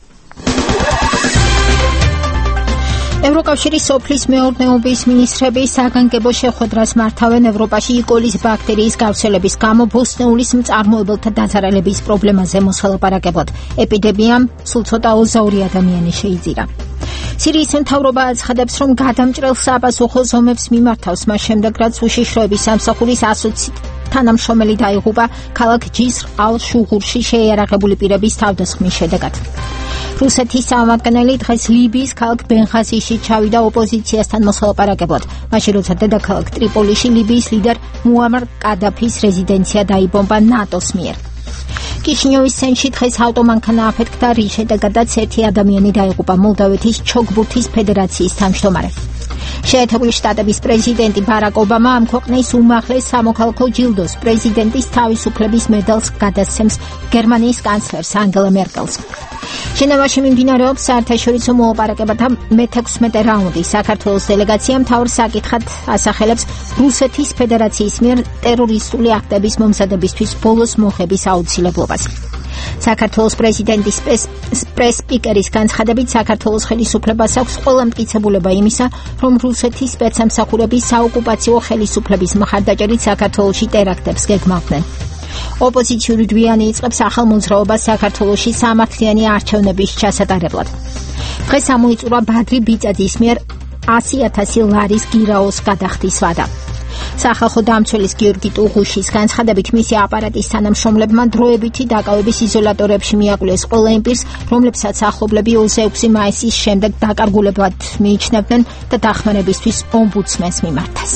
ევროკავშირის სოფლის მეურნეობის მინისტრები საგანგებო შეხვედრას მართავენ ევროპაში იკოლის ბაქტერიის გავრცელების გამო ბოსნეულის მწარმოებელთა დაზარალების პრობლემაზე მოსალაპარაკებლად. ეპიდემიამ სულ ცოტა 20 ადამიანი შეიძირა. სირიის მთავრობა აცხადებს, რომ გადამჭრელ საპასუხო ზომებს მიმართავს მას შემდეგ, რაც უშიშროების სამსახურის თანამშრომელი დაიღუპა ქალაქ ჯისრ ალ-შუღურში შეიარაღებული პირების თავდასხმის შედეგად. რუსეთის წარმომადგენელი დღეს ლიბიის ქალაქ ბენღაზიში ჩავიდა ოპოზიციასთან მოსალაპარაკებლად, მაშინ როცა დედაქალაქ ტრიპოლიში ლიბიის ლიდერ მუამარ კადაფის რეზიდენცია დაიბომბა ნატოს მიერ. კიშინიოვის ცენტრში დღეს ავტომანქანა აფეთქდა, რის შედეგადაც 1 ადამიანი დაიღუპა. მოლდავეთის ჩოგბურთის ფედერაციის თავმჯდომარე. შეერთებული შტატების პრეზიდენტი ბარაკ ობამა ამ ქვეყნის უმაღლეს სამოქალაქო ჯილდოს პრეზიდენტის თავისუფლების მედალს გადასცემს გერმანიის კანცლერს ანგელა მერკელს. ჟენევაში მიმდინარეობს საერთაშორისო მოლაპარაკებათა მე-16 რაუნდი. საქართველოს დელეგაცია მთავარ საკითხად ასახელებს რუსეთის ფედერაციის მიერ ტერორისტული აქტების მომზადებისთვის ბოლოს მოხების აუცილებლობას. საქართველოს პრეზიდენტის პრეს-სპიკერის განცხადებით, საქართველოს ხელისუფლებას აქვს ყველა მტკიცებულება იმისა, რომ რუსეთის სპეცსამსახურების საოკუპაციო ხელისუფლების მხარდაჭერით საქართველოში ტერაქტებს გეგმავდნენ. ოპოზიციური დვიანი იწყებს ახალ მოძრაობას საქართველოში სამართლიანი არჩევნების ჩასატარებლად. დღეს ამოიწურა ბადრი ბიწაძის მიერ 100,000 ლარის გირაოს გადახდის ვადა. სახალხო დამცველის გიორგი ტუღუშის განცხადებით მისი აპარატის თანამშრომლებმა დროებითი დაკავების იზოლატორებში მიაკვლეს ყველა იმ პირს, რომლებსაც ახლობლები 26 მაისის შემდეგ დაკარგულებად მიიჩნევდნენ და დახმარებისთვის ომბუდსმენს მიმართეს.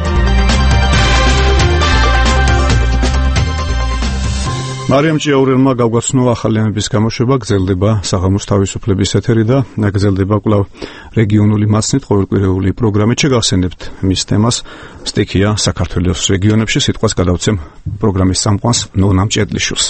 მარიამ ჭიაურელმა გავგაცნო ახალი ამების გამოშვება, გრძელდება საღამოს თავისუფლების ეთერი და გრძელდება კვლავ რეგიონული მასნით ყოველკვირეული პროგრამით. შეგახსენებთ მის თემას. სტიქია საქართველოს რეგიონებში. სიტყვას გადავცემ პროგრამის სამყაროს ნონამ ჭედლიშვილს.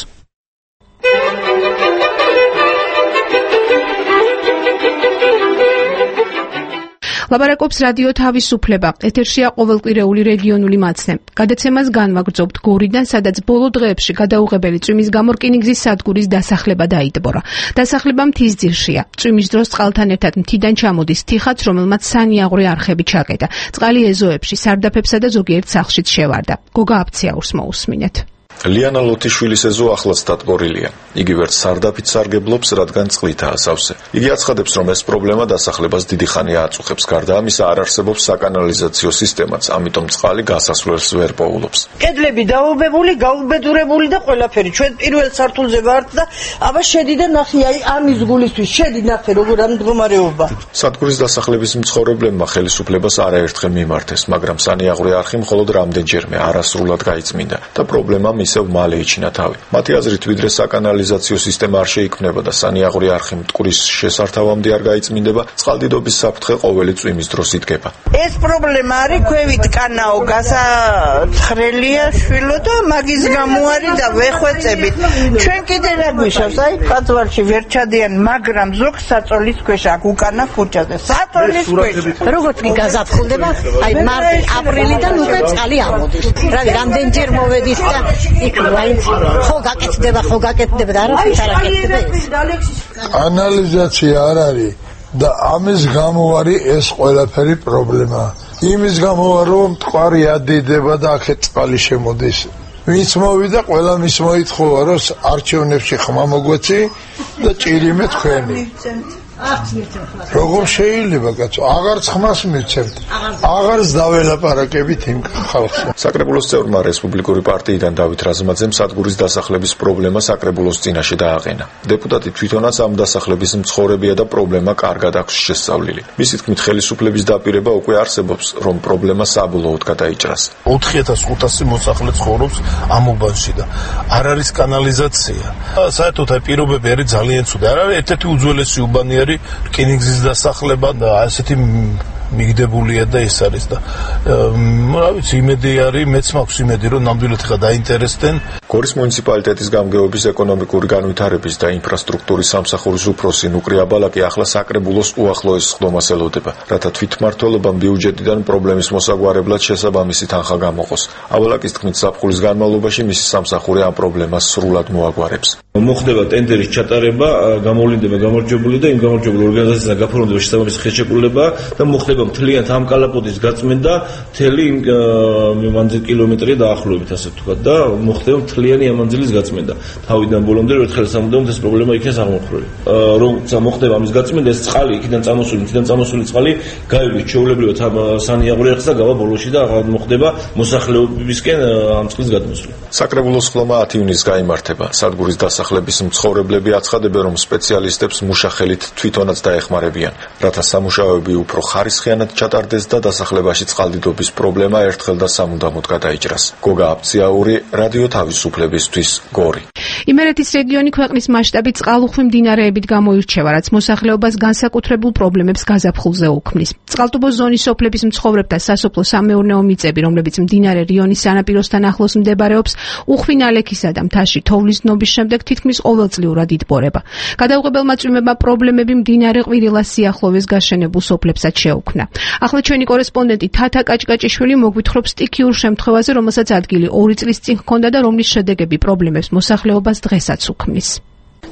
ლაპარაკობს რადიო თავისუფლება. ეთერშია ყოველკვირეული რეგიონული მაცნე. გადაცემას განვაგრძობთ გორიდან, სადაც ბოლო დღეებში გადაუღებელი წვიმის გამო რკინიგზის სადგურის დასახლება დაიტბორა. დასახლება მთისძირშია. წვიმის დროს წყალთან ერთად მთიდან ჩამოდის თიხაც, რომელმაც სანიაღვრე არხები ჩაკეტა. წყალი ეზოებში, სარდაფებსა და ზოგიერთ სახლშიც შევარდა. გოგა აფციაურს მოусმინეთ. ლიანა ლოთიშვილის ეზო ახლაც დატბორილია. იგი ვერც სარდაფით სარგებლობს, რადგან წყლითაა სავსე. იგი აცხადებს, რომ ეს პრობლემა დასახლებას დიდი ხანია აწუხებს. გარდა ამისა, არ არსებობს საკანალიზაციო სისტემაც, ამიტომ წყალი გასასვლელს ვერ პოულობს. კედლები დაობებული, გაუბედურებული და ყველაფერი. ჩვენ პირველ სართულზე ვართ და აბა შედი და ნახე, აი ამის გულისთვის შედი ნახე როგორ ამ მდგომარეობა. სადგურის დასახლების მცხოვრებლებმა ხელისუფლებას არაერთხელ მიმართეს, მაგრამ სანიაღვრე არხი მხოლოდ რამდენჯერმე არასრულად გაიწმინდა და პრობლემამ ისევ მალე იჩინა თავი. მათი აზრით, ვიდრე საკანალიზაციო სისტემა არ შეიქმნება და სანიაღვრე არხი მტკვრის შესართავამდე არ გაიწმინდება, წყალდიდობის საფრთხე ყოველი წვიმის დროს იდგება. ეს პრობლემა არის ქვევით კანაო გასაცხრელია შვილო და მაგის გამო არის და ვეხვეწებით. ჩვენ კიდე რა გვიშავს, აი პაწვარში ვერ ჩადიან, მაგრამ ზოგ საწოლის ქვეშ აქ უკანა ქუჩაზე. საწოლის ქვეშ. როგორც კი გაზაფხულდება, აი მარტი, აპრილიდან უკვე წყალი ამოდის. რამდენჯერ მოვედის და იქ მაინც ხო გაკეთდება და არაფერს არ აკეთდება ეს. კანალიზაცია არ არის და ამის გამო არის ეს ყველაფერი პრობლემა. იმის გამო რომ მტკვარი ადიდება და აქეთ წყალი შემოდის. ვინც მოვიდა, ყველამ ის მოითხოვა, რომ არჩევნებში ხმა მოგვეცი და ჭირიმე თქვენი. როგორ შეიძლება კაცო, აღარც ხმას მიცემთ, აღარც დაველაპარაკებით იმ ხალხს. საკრებულოს წევრმა რესპუბლიკური პარტიიდან დავით რაზმაძემ სადგურის დასახლების პრობლემა საკრებულოს წინაშე დააყენა. დეპუტატი თვითონაც ამ დასახლების მცხოვრებია და პრობლემა კარგად აქვს შესწავლილი. მისი თქმით, ხელისუფლების დაპირება უკვე არსებობს, რომ პრობლემა საბოლოოდ გადაიჭრას. 4500 მოსახლე ცხოვრობს ამ უბანში და არ არის კანალიზაცია. საერთოდ აი პირობები არის ძალიან ცუდი. არ არის ერთ-ერთი უძველესი უბანი რკინიგზის დასახლება და ასეთი მიგდებულია და ეს არის და რა ვიცი, იმედი არის, მეც მაქვს იმედი, რომ ნამდვილად ხა დაინტერესდნენ. გორის მუნიციპალიტეტის გამგეობის ეკონომიკური განვითარების და ინფრასტრუქტურის სამსახურის უფროსი ნუკრი აბალაკი ახლა საკრებულოს უახლოეს სხდომას ელოდება, რათა თვითმმართველობამ ბიუჯეტიდან პრობლემის მოსაგვარებლად შესაბამისი თანხა გამოყოს. აბალაკის თქმით, ზაფხულის განმავლობაში მისი სამსახური ამ პრობლემას სრულად მოაგვარებს. მოხდება ტენდერის ჩატარება, გამოვლინდება გამარჯვებული და იმ გამარჯვებულ ორგანიზაციასთან გაფორმდება შესაბამისი ხელშეკრულება და მოხდება მთლიანად ამ კალაპოტის გაწმენდა, მთელი მანძილი კილომეტრია დაახლოებით, ასე ვთქვათ, და მოხდება მთლიანი ამ მანძილის გაწმენდა. თავიდან ბოლომდე რომ ერთხელ სამუდამოდ ეს პრობლემა იქნეს აღმოფხვრილი. როცა მოხდება ამის გაწმენდა, ეს წყალი იქიდან წამოსული წყალი გაივლის ჩვეულებრივად სანიაღვრე არხს და გავა ბოლოში და მოხდება მოსახლეობისკენ ამ წყლის გადმოსვლა. საკრებულოს ხლომა 10 ივნისს გაიმართება. სადგურის დასახლების მცხოვრებლები აცხადებენ, რომ სპეციალისტებს მუშახელით თვითონაც დაეხმარებიან, რათა სამუშაოები უფრო ხარისხიანად ჩატარდეს და დასახლებაში წყალდიდობის პრობლემა ერთხელ და სამუდამოდ გადაიჭრას. გოგა აფციაური, რადიო თავისუფლებისთვის, გორი. იმერეთის რეგიონი ქვეყნის მასშტაბით წყალუხვი მდინარეებით გამოირჩევა, რაც მოსახლეობას განსაკუთრებულ პრობლემებს გაზაფხულზე უქმნის. წყალტუბოს ზონის სოფლების მცხოვრებთა სასოფლო-სამეურნეო მიწები, რომლებიც მდინარე რიონის სანაპიროსთან ახლოს მდებარეობს, უხვი ნალექისა და მთაში თოვლის დნობის შემდეგ თითქმის ყოველწლიურად იტბორება. გადაუღებელმა წვიმებმა პრობლემები მდინარე ყვირილას სიახლოვეს გაშენებულ სოფლებსაც შეუქმნა. ახლა ჩვენი კორესპონდენტი თათა კაჭკაჭიშვილი მოგვითხრობს სტიქიურ შემთხვევაზე, რომელსაც ადგილი 2 წლის წინ ჰქონდა და რომლის შედეგები პრობლემებს მოსახლეობას დღესაც უქმნის.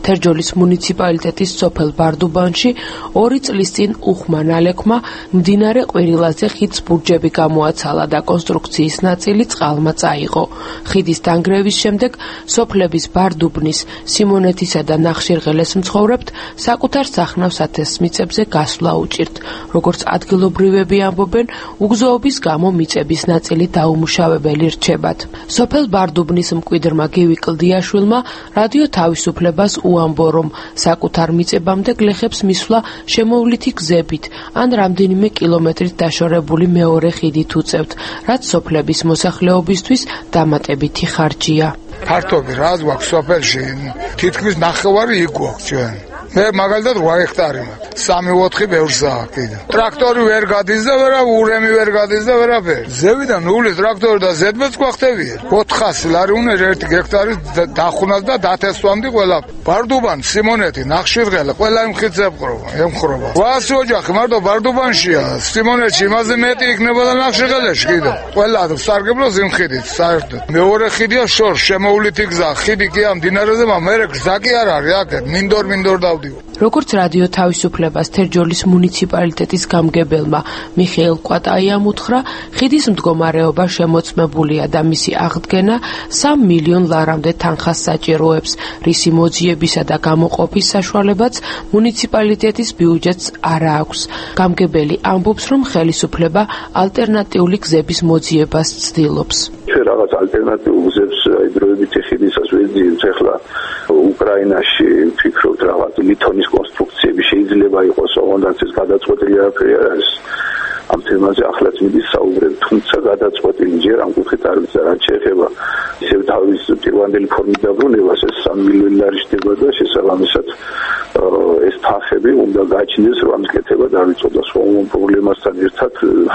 თერჯოლის მუნიციპალიტეტის სოფელ ბარდუბანში 2 წლის წინ უხმა ნალექმა მდინარე ყვირილაზე ხიდს ბურჯები გამოაცალა და კონსტრუქციის ნაწილი წყალმა წაიღო. ხიდის დანგრევის შემდეგ სოფლების ბარდუბნის, სიმონეთისა და ნახშირღელეს მცხოვრებთ საკუთარ სახნავს ათასს მიწებზე გასვლა უჭირთ. როგორც ადგილობრივები ამბობენ, უგზოობის გამო მიწების ნაწილი დაუმუშავებელი რჩებათ. სოფელ ბარდუბნის მკვიდრმა გივი კლდიაშვილმა რადიო თავისუფლებას უამბო, რომ საკუთარ მიწებამდე გლეხებს მისვლა შემოვლითი გზებით ან რამდენიმე კილომეტრით დაშორებული მეორე ხიდით უწევთ, რაც სოფლების მოსახლეობისთვის დამატებითი ხარჯია. ფართობი რა გვაქვს სოფელში? თითქმის ნახევარი იქ გვაქვს ჩვენ. მე მაგალითად 8 ჰექტარი მაქვს. 3-4 ბევრსაა კიდე. ტრაქტორი ვერ გადის და ურემი ვერ გადის და ვერაფერი. ზევიდან ნული ტრაქტორი და ზედმეც გვახტევია. 400 ლარი უნდა 1 ჰექტარის დახუნას და დათესვამდი ყველა. ბარდუბან, სიმონეთი, ნახშირღელე, ყველა იმ ხიდს ემხრობა. 800 ოჯახი მარტო ბარდუბანშია. სიმონეთში იმაზე მეტი იქნება და ნახშირღელეში კიდე. ყველა სარგებლობს იმ ხიდით, საერთოდ. მეორე ხიდია შორს, შემოვლითი გზა. ხიდი კი ამ მდინარეზე, მაგრამ მე გზა კი არ არის აქეთ. მინდორ დავდივარ. როგორც რადიო თავისუფლებას თერჯოლის მუნიციპალიტეტის გამგებელმა მიხეილ კვატაიამ უთხრა, ხიდის მდგომარეობა შემოწმებულია და მისი აღდგენა 3 მილიონ ლარამდე თანხას საჭიროებს, რისი მოძიებისა და გამოყოფის საშუალებაც მუნიციპალიტეტის ბიუჯეტს არ აქვს. გამგებელი ამბობს, რომ ხელისუფლება ალტერნატიული გზების მოძიებას ცდილობს. ჩვენ რაღაც ალტერნატიულ გზებს დროებითი ხიდისას ვეძიებთ, ახლა უკრაინაში ვფიქრობთ რაღაც ლითონის კონსტრუქციები შეიძლება იყოს, ოღონდ ეს გადაწყვეტილი არაფერი არ არის. ამ თემაზე ახლაც მიდის საუბრები, თუმცა გადაწყვეტილი ჯერ ამ კუთხით არ ვიცი რა შეეხება ისევ თავის პირვანდელი ფორმით დაბრუნებას, ეს 3 მილიონი ლარი შდება და შესაბამისად ეს თანხები უნდა გააჩნდეს, რომ ამკეთება დავიწყოთ სხვა პრობლემასთან ერთად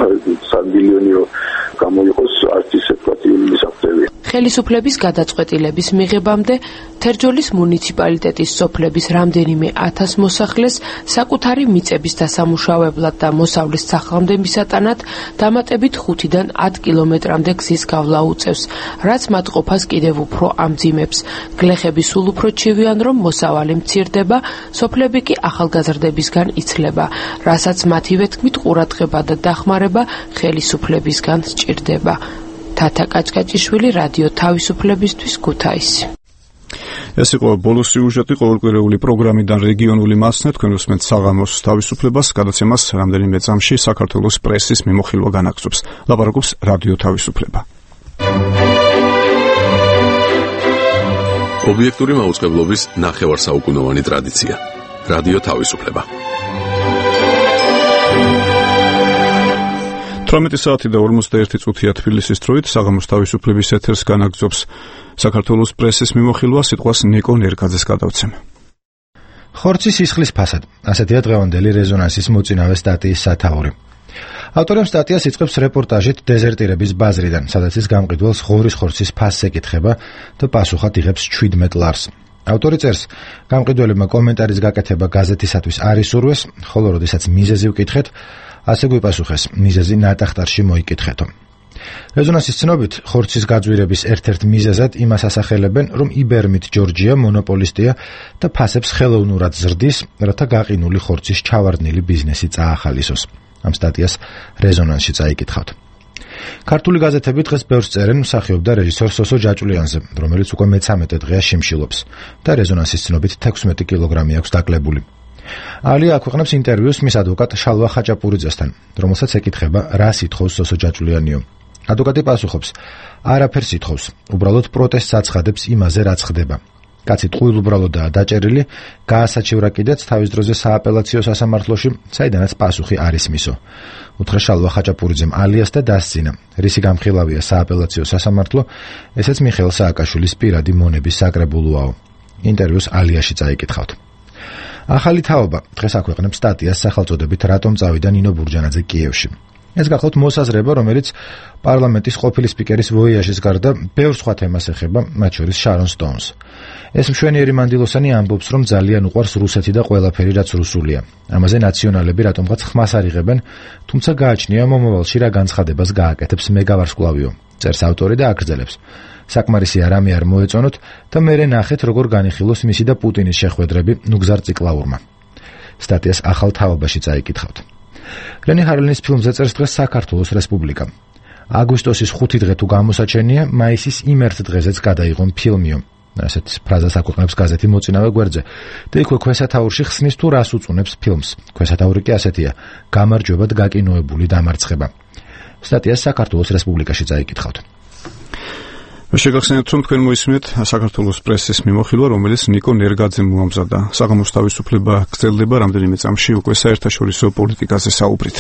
3 მილიონი გამოიყოს არც ისე პატიული საფრთხე. ხელისუფლების გადაწყვეტილების მიღებამდე თერჯოლის მუნიციპალიტეტის სოფლების რამდენიმე 1000 მოსახლეს საკუთარი მიწების დასამუშავებლად და მოსავლის სახალხმდებისატანად დამატებით 5-დან 10 კილომეტრამდე გზის გავლა უწევს, რაც მათ ყოფას კიდევ უფრო ამძიმებს. გლეხები სულ უფრო ჩივიან, რომ მოსავალი მცირდება, სოფლები კი ახალგაზრდებისგან იცლება, რასაც მათივე თქმით ყურადღება და დახმარება ხელისუფლებისგან სჭირდება. თათა კაჭკაჭიშვილი, რადიო თავისუფლებისთვის, ქუთაისი. ეს იყო ბოლო სიუჟეტი ყოველკვირეული პროგრამიდან რეგიონული მასწავლე, თქვენ უსმენთ საღამოს თავისუფლებას, გადაცემას რამდენიმე წამში საქართველოს პრესის მიმოხილვა განაგრძობს. ლაპარაკობს რადიო თავისუფლება. ობიექტური მაუწყებლობის ნახევარსაუკუნოვანი ტრადიცია. რადიო თავისუფლება. 18 საათი და 41 წუთია თბილისის დროით საღამოს თავისუფლების ეთერს განაგრძობს საქართველოს პრესის მიმოხილვა, სიტყვას ნიკო ნერგაძეს გადავცემ. ხორცის სისხლის ფასად. ასეთია დღევანდელი რეზონანსის მოწინავე სტატიის სათაური. ავტორი სტატიას იწყებს რეპორტაჟით დეზერტირების ბაზრიდან, სადაც ის გამყიდველს ღორის ხორცის ფასს ეკითხება და პასუხად იღებს 17 ლარს. ავტორი წერს, გამყიდველებმა კომენტარის გაკეთება გაზეთისათვის არ ისურვეს, ხოლო როდესაც მიზეზი ვკითხეთ, ასე გვიპასუხეს, მიზეზი ნატახტარში მოიკითხეთო. რეზონანსის ცნობით, ხორცის გაძვირების ერთ-ერთ მიზეზად იმას ასახელებენ, რომ იბერმით ჯორჯია მონოპოლისტია და ფასებს ხელოვნურად ზრდის, რათა გაყინული ხორცის ჩავარდნილი ბიზნესი წაახალისოს. ამ სტატიას რეზონანსში წაიკითხავთ. ქართული გაზეთები დღეს ბევრს წერენ მსახიობ და რეჟისორ სოსო ჯაჭვლიანზე, რომელიც უკვე მე-13 დღეა შიმშილობს და რეზონანსის ცნობით 16 კილოგრამი აქვს დაკლებული. ალია აქვეყნებს ინტერვიუს მის ადვოკატ შალვა ხაჭაპურიძესთან, რომელსაც ეკითხება, რა სითხოვს სოსო ჯაჭვლიანიო. ადვოკატი პასუხობს, არაფერს ითხოვს, უბრალოდ პროტესტს აცხადებს იმაზე, რაც ხდება. კაცი ტყუილ უბრალოდაა დაჭერილი, გაასაჩივრა კიდეც თავის დროზე სააპელაციო სასამართლოში, საიდანაც პასუხი არ ისმისო. უთხრა შალვა ხაჭაპურიძემ ალიას და დასცინა, რისი გამხილავია სააპელაციო სასამართლო, ესეც მიხეილ სააკაშვილის პირადი მონების საკრებულოაო. ინტერვიუს ალიაში წაიკითხავთ. ახალი თაობა დღეს აქვეყნებს სტატიას სახელწოდებით რატომ წავიდა ნინო ბურჯანაძე კიევში. ეს გახლავთ მოსაზრება, რომელიც პარლამენტის ყოფილი სპიკერის ვოიაჟის გარდა ბევრ სხვა თემას ეხება, მათ შორის შარონ სტოუნს. ეს მშვენიერი მანდილოსანი ამბობს, რომ ძალიან უყვარს რუსეთი და ყველაფერი, რაც რუსულია. ამაზე ნაციონალები რატომღაც ხმას არ იღებენ, თუმცა გააჩნია მომავალში რა განცხადებას გააკეთებს მეგავარსკვლავიო. წერს ავტორი და აგრძელებს. საკმარისი არამე არ მოეწონოთ და მერე ნახეთ როგორ განიხილოს მისი და პუტინის შეხვედრები ნუგზარ ციკლაურმა. სტატიას ახალ თაობაში წაიკითხავთ. რენი ჰარლინის ფილმზე წერს დღეს საქართველოს რესპუბლიკა. აგვისტოსის 5 დღე თუ გამოსაჩენია, მაისის იმ ერთ დღეზეც გადაიღონ ფილმიო. ასეთ ფრაზას აქვეყნებს გაზეთი მოწინავე გვერდზე. და იქვე ქვესათაურში ხსნის თუ რას უწუნებს ფილმს. ქვესათაური კი ასეთია: გამარჯვებად გაკინოებული დამარცხება. სტატიას საქართველოს რესპუბლიკაში წაიკითხავთ. შეგახსენებთ, რომ თქვენ მოისმენთ საქართველოს პრესის მიმოხილვა, რომელიც ნიკო ნერგაძემ მოამზადა. საღამოს თავისუფლება გრძელდება რამდენიმე წამში უკვე საერთაშორისო პოლიტიკაზე საუბრით.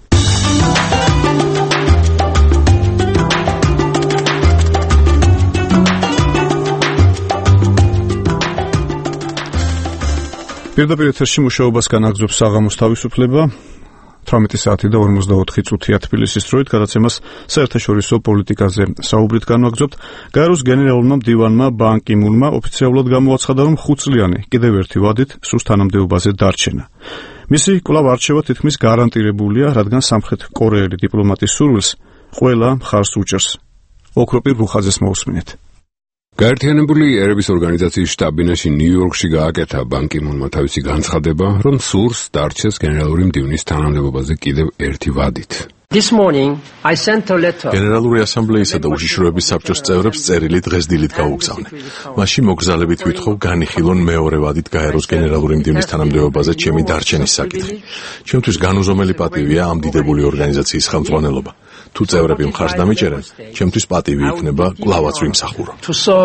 პირდაპირ ეთერში მუშაობას განაგრძობს საღამოს თავისუფლება. 18 საათი და 44 წუთია თბილისის დროით, გადაცემას საერთაშორისო პოლიტიკაზე საუბრით განვაგრძობთ. გაეროს გენერალურმა მდივანმა ბან კი მუნმა ოფიციალურად გამოაცხადა, რომ 5 წლიანი კიდევ ერთი ვადით სუსტ თანამდებობაზე დარჩენა. მისი კვლავ არჩევა თითქმის გარანტირებულია, რადგან სამხრეთ კორეელი დიპლომატის სურვილს ყველა მხარს უჭერს. ოქროპირ რუხაძეს მოусმინეთ. გაერთიანებული ერების ორგანიზაციის შტაბ-ბინაში ნიუ-იორკში გააკეთა ბან კი მუნმა თავისი განცხადება, რომ სურს დარჩეს გენერალური მდივნის თანამდებობაზე კიდევ ერთი ვადით. გენერალური ასამბლეისა და უშიშროების საბჭოს წევრებს წერილი დღესდილით გაუგზავნე. მასში მოგზალებით ვითხოვ განიხილონ მეორე ვადით გაეროს გენერალური მდივნის თანამდებობაზე ჩემი დარჩენის საკითხი. ჩემთვის განუზომელი პატივია ამ დიდებული ორგანიზაციის ხელმძღვანელობა. თუ წევრები მხარს დამიჭერენ, ჩემთვის პატივი იქნება კვლავაც ვიმსახურო.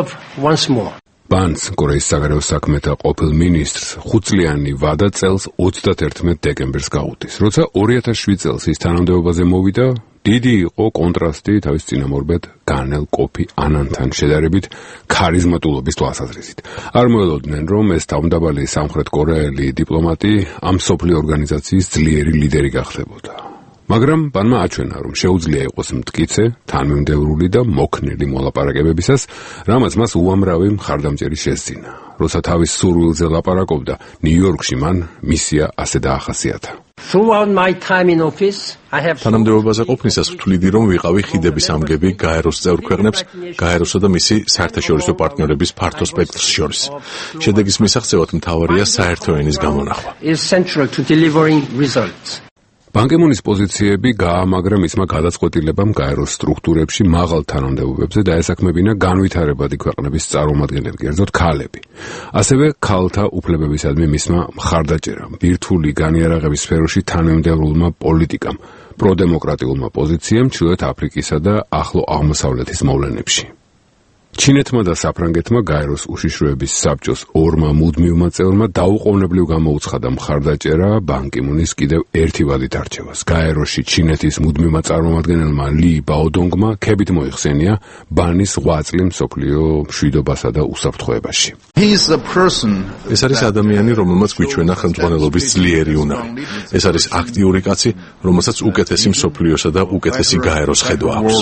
ბანს კორეის საგარეო საქმეთა ყოფილ მინისტრს 5 წლიანი ვადა წელს 31 დეკემბერს გაუდის. როცა 2007 წელს ის თანამდებობაზე მოვიდა, დიდი იყო კონტრასტი თავის წინამორბედ განელ კოფი ანანთან შედარებით ქარიზმატულობის თვალსაზრისით. არ მოელოდნენ, რომ ეს თავმდაბალი სამხრეთ კორეელი დიპლომატი ამ სოფლიო ორგანიზაციის ძლიერი ლიდერი გახდებოდა. მაგრამ ბანმა აჩვენა, რომ შეუძლია იყოს მტკიცე, თანმიმდევრული და მოქნილი მოლაპარაკებებისას, რამაც მას უამრავი მხარდამჭერი შესძინა. როცა თავის სურვილზე ლაპარაკობდა, ნიუ-იორკში მან მისია ასე დაახასიათა. თანამდებობაზე ყოფნისას ვთვლიდი, რომ ვიყავი ხიდების ამგები გაეროს წევრ ქვეყნებს, გაეროსა და მისი საერთაშორისო პარტნიორების ფართო სპექტრს შორის. შედეგის მისაღწევად მთავარია საერთო ენის გამონახვა. ბან კი მუნის პოზიციები გაამაგრა მისმა გადაწყვეტილებამ გაეროს სტრუქტურებში მაღალ თანამდებობებზე დაესაქმებინა განვითარებადი ქვეყნების წარმომადგენლები, კერძოდ ქალები. ასევე ქალთა უფლებებისადმი მისმა მხარდაჭერამ, ბირთვული განიარაღების სფეროში თანმიმდევრულმა პოლიტიკამ, პროდემოკრატიულმა პოზიციამ ჩრდილოეთ აფრიკისა და ახლო აღმოსავლეთის მოვლენებში. ჩინეთმა და საფრანგეთმა გაეროს უშიშროების საბჭოს ორმა მუდმივმა წევრმა დაუყოვნებლივ გამოუცხადა მხარდაჭერა ბან კი მუნის კიდევ ერთი ვადით არჩევას. გაეროში ჩინეთის მუდმივმა წარმომადგენელმა ალი ბაოდონგმა ქებით მოიხსენია ბანის 8 წლი მსოფლიო მშვიდობასა და უსაფრთხოებაში. ეს არის ადამიანი, რომელმაც გვიჩვენა ხელმძღვანელობის ძლიერი უნარი. ეს არის აქტიური კაცი, რომელსაც უკეთესი მსოფლიოსა და უკეთესი გაეროს ხედვა აქვს.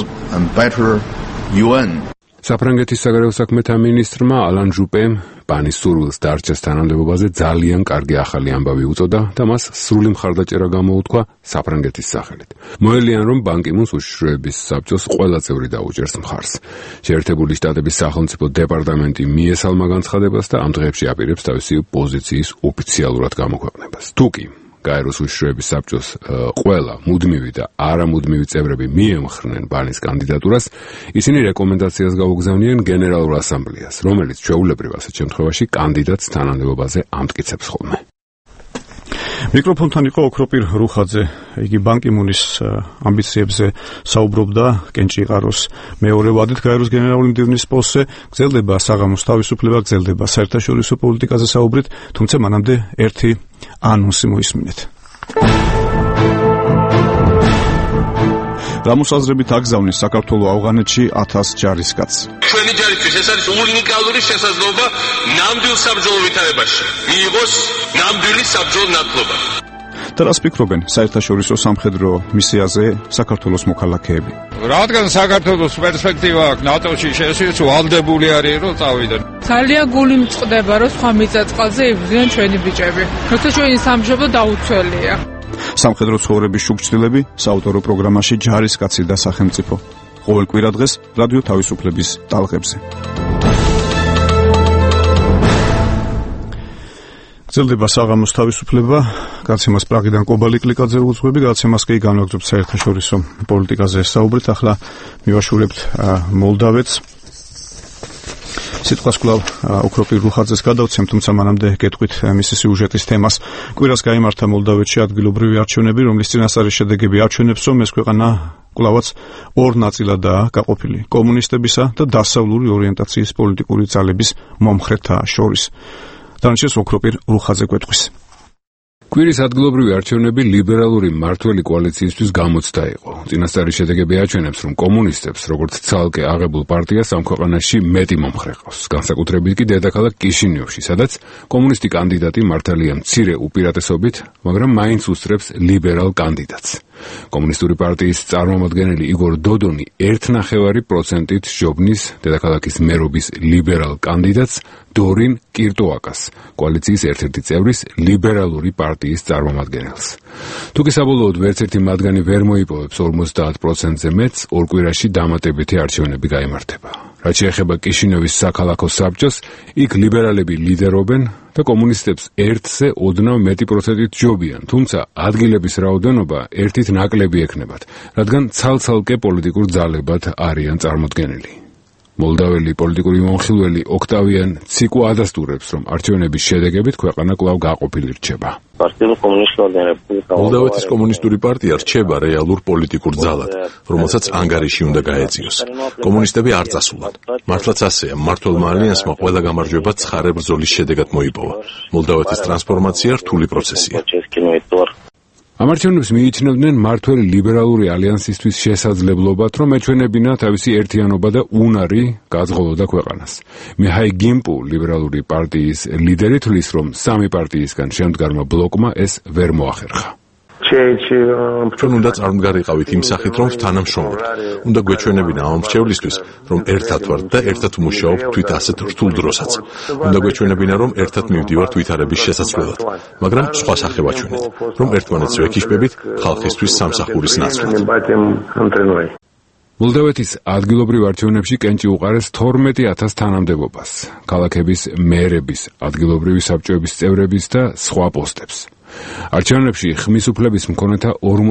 საფრანგეთის საგარეო საქმეთა მინისტრმა ალან ჟუპემ ბანის სურვილს დარჩეს თანამდებობაზე ძალიან კარგი ახალი ამბავი უწოდა და მას სრული მხარდაჭერა გამოუთქვა საფრანგეთის სახელით. მოელიან, რომ ბან კი მუნს უშიშროების საბჭოს ყველა წევრი დაუჭერს მხარს. შეერთებული შტატების სახელმწიფო დეპარტამენტი მიესალმა განცხადებას და ამ დღეებში აპირებს თავისი პოზიციის ოფიციალურად გამოქვეყნებას. თუკი გაეროს უშიშროების საბჭოს ყველა მუდმივი და არამუდმივი წევრები მიემხრნენ ბანის კანდიდატურას, ისინი რეკომენდაციას გაუგზავნიან გენერალურ ასამბლეას, რომელიც ჩვეულებრივ ასეთ შემთხვევაში კანდიდატს თანამდებობაზე ამტკიცებს ხოლმე. მიკროფონთან იყო ოქროპირ რუხაძე. იგი ბან კი მუნის ამბიციებზე საუბრობდა კენჭიყაროს მეორე ვადით გაეროს გენერალური მდივნის პოსტზე. გრძელდება საღამოს თავისუფლება, გრძელდება საერთაშორისო პოლიტიკაზე საუბრით, თუმცა მანამდე ერთი ანონსი მოისმინეთ. გამოსაზრებით აგზავნის საქართველოს ავღანეთში 1000 ჯარისკაცს. ჩვენი ჯარისთვის ეს არის უნიკალური შესაძლებლობა ნამდვილ საბრძოლო ვითარებაში მიიღოს ნამდვილი საბრძოლო ნათლობა. და რას ფიქრობენ საერთაშორისო სამხედრო მისიაზე საქართველოს მოქალაქეები? რადგან საქართველოს პერსპექტივა აქვს ნატოში შესვლის ვალდებული არის რომ წავიდნენ. ძალიან გული მწყდება რომ სხვა მიწა-წყალზე იბრძვიან ჩვენი ბიჭები. როცა ჩვენი სამშობლო დაუცველია. სამხედრო ცხოვრების შუქჩილები საავტორო პროგრამაში ჯარისკაცი და სახელმწიფო. ყოველ კვირა დღეს რადიო თავისუფლების ტალღებზე. გრძელდება საღამოს თავისუფლება, გადაცემას პრაღიდან კობა ლიკლიკაძე უძღვები, გადაცემას კი განვაგრძობთ საერთაშორისო პოლიტიკაზე საუბრით. ახლა მივაშურებთ მოლდავეთს. სიტყვას კვლავ ოქროპირ რუხაძეს გადავცემ, თუმცა მანამდე გეტყვით მისი სიუჟეტის თემას. კვირას გაიმართა მოლდავეთში ადგილობრივი არჩევნები, რომლის წინასწარი შედეგები აჩვენებს, რომ ეს ქვეყანა კვლავაც ორ ნაწილადაა გაყოფილი: კომუნისტებისა და დასავლური ორიენტაციის პოლიტიკური ძალების მომხრეთა შორის. დანარჩენს ოქროპირ რუხაძე გვეტყვის. კვირის ადგილობრივი არჩევნები ლიბერალური მმართველი კოალიციისთვის გამოცდა იყო. წინასწარი შედეგები აჩვენებს, რომ კომუნისტებს, როგორც ცალკე აღებულ პარტიას, ამ ქვეყანაში მეტი მომხრე ყავს. განსაკუთრებით კი დედაქალაქ კიშინიოვში, სადაც კომუნისტი კანდიდატი მართალია მცირე უპირატესობით, მაგრამ მაინც უსწრებს ლიბერალ კანდიდატს. კომუნისტური პარტიის წარმომადგენელი იგორ დოდონი 1.5%-ით ჯობნის დედაქალაქის მერობის ლიბერალ კანდიდატს დორინ კირტოაკას, კოალიციის ერთ-ერთი წევრის ლიბერალური პარტიის წარმომადგენელს. თუკი საბოლოოდ ვერც ერთი მათგანი ვერ მოიპოვებს 50%-ზე მეტს, ორ კვირაში დამატებითი არჩევნები გაიმართება. რაც შეეხება კიშინიოვის საქალაქო საბჭოს, იქ ლიბერალები ლიდერობენ და კომუნისტებს 1-ზე ოდნავ მეტი პროცენტით ჯობიან, თუმცა ადგილების რაოდენობა ერთით ნაკლები ექნებათ, რადგან ცალ-ცალკე პოლიტიკურ ძალებად არიან წარმოდგენილი. მოლდაველი პოლიტიკური მომხილველი ოქტავიან ციკუ ადასტურებს, რომ არჩევნების შედეგებით ქვეყანა კვლავ გაყოფილი რჩება. მოლდავეთის კომუნისტური პარტია რჩება რეალურ პოლიტიკურ ძალად, რომელსაც ანგარიში უნდა გაეწიოს. კომუნისტები არ წასულან. მართლაც ასეა, მმართველმა ალიანსმა ყველა გამარჯვება ცხარე ბრძოლის შედეგად მოიპოვა. მოლდავეთის ტრანსფორმაცია რთული პროცესია. ამ არჩევნებს მიიჩნევდნენ მმართველი ლიბერალური ალიანსისთვის შესაძლებლობად, რომ ეჩვენებინა თავისი ერთიანობა და უნარი გაძღოლოდა ქვეყანას. მიჰაი გიმპუ, ლიბერალური პარტიის ლიდერი, თვლის, რომ სამი პარტიისგან შემდგარმა ბლოკმა ეს ვერ მოახერხა. ჩვენ უნდა წარმდგარიყავით იმ სახით, რომ თანამშრომლობთ. უნდა გვეჩვენებინა ამ მრჩევლისთვის, რომ ერთად ვართ და ერთად ვმუშაობთ თვით ასეთ რთულ დროსაც. უნდა გვეჩვენებინა, რომ ერთად მივდივართ ვითარების შესაძლებლად, მაგრამ სხვა სახე ვაჩვენეთ, რომ ერთმანეთს ვექიშებით ხალხისთვის სამსახურის ნაცვლად. მოლდავეთის ადგილობრივ არჩევნებში კენჭი უყარეს 12,000 თანამდებობას, ქალაქების მერების, ადგილობრივი საბჭოების წევრების და სხვა პოსტებს. არჩევნებში ხმის უფლების მქონეთა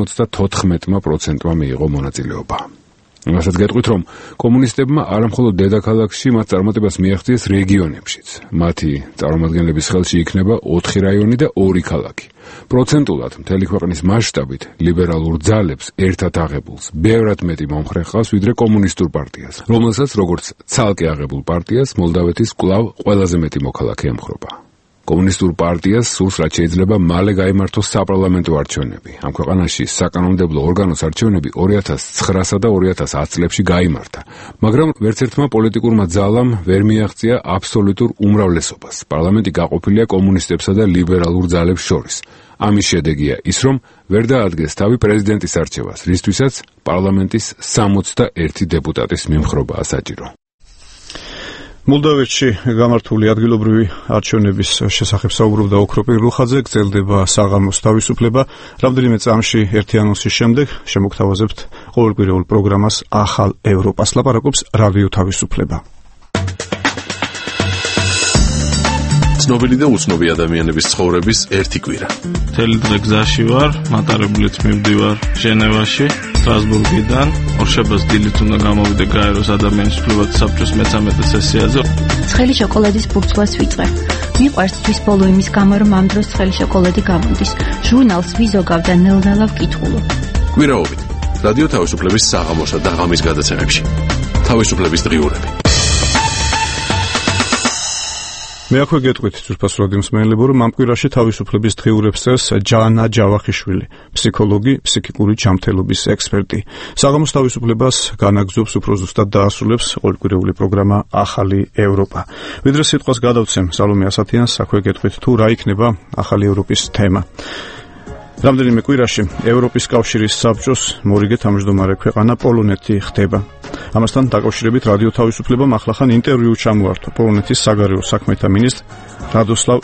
54%-მა მიიღო მონაწილეობა. რასაც გეტყვით, რომ კომუნისტებმა არამხოლოდ დედაქალაქში მათ წარმატებას მიაღწიეს რეგიონებშიც. მათი წარმომადგენლების ხელში იქნება 4 რაიონი და 2 ქალაქი. პროცენტულად მთელი ქვეყნის მასშტაბით ლიბერალურ ძალებს ერთად აღებულს ბევრად მეტი მომხრე ჰყავს ვიდრე კომუნისტურ პარტიას, რომელსაც როგორც ცალკე აღებულ პარტიას მოლდავეთის კვლავ ყველაზე მეტი მოქალაქე ემხრობა. კომუნისტურ პარტიას სურს, რაც შეიძლება მალე გაიმართოს საპარლამენტო არჩევნები. ამ ქვეყანაში საკანონმდებლო ორგანოს არჩევნები 2009-სა და 2010 წლებში გაიმართა, მაგრამ ვერც ერთმა პოლიტიკურმა ძალამ ვერ მიაღწია აბსოლუტურ უმრავლესობას. პარლამენტი გაყოფილია კომუნისტებსა და ლიბერალურ ძალებს შორის. ამის შედეგია ის, რომ ვერ დაადგეს თავი პრეზიდენტის არჩევას, რისთვისაც პარლამენტის 61 დეპუტატის მიმხრობაა საჭირო. მოლდავეთში გამართული ადგილობრივი არჩევნების შესახებ საუბრობდა ოქროპირ რუხაძე. გრძელდება საღამოს თავისუფლება. რამდენიმე წამში ერთი ანონსის შემდეგ შემოგთავაზებთ ყოველკვირეულ პროგრამას ახალ ევროპას. ლაპარაკობს რადიო თავისუფლება. ცნობილი და უცნობი ადამიანების ცხოვრების ერთი კვირა. მთელი დღე გზაში ვარ, მატარებლით მივდივარ ჟენევაში, სტრასბურგიდან. ორშაბათს დილით უნდა გამოვიდე გაეროს ადამიანის უფლებათა საბჭოს მე-13 სესიაზე. ცხელი შოკოლადის ბურცლას ვიწყებ. მიყვარს თვის ბოლო იმის გამო, რომ ამ დროს ცხელი შოკოლადი გამოდის. ჟურნალს ვიზოგავ და ნელ-ნელა ვკითხულობ. კვირაობით რადიო თავისუფლების საღამოსა და ღამის გადაცემებში. თავისუფლების დღიურები. მე აქვე გეტყვით ძვირფას რადიო მსმენელებო, რომ ამ კვირაში თავისუფლების დღიურებს წერს ჯანა ჯავახიშვილი, ფსიქოლოგი, ფსიქიკური ჯანმრთელობის ექსპერტი. საღამოს თავისუფლებას განაგზობს უფრო ზუსტად დაასრულებს ყოველკვირეული პროგრამა ახალი ევროპა. ვიდრე სიტყვას გადავცემ სალომე ასათიანს, აქვე გეტყვით თუ რა იქნება ახალი ევროპის თემა. რამდენიმე კვირაში ევროპის კავშირის საბჭოს მორიგე თავმჯდომარე ქვეყანა პოლონეთი ხდება. ამასთან დაკავშირებით რადიო თავისუფლებამ ახლახან ინტერვიუ ჩამოართვა პოლონეთის საგარეო საქმეთა მინისტრ რადოსლავ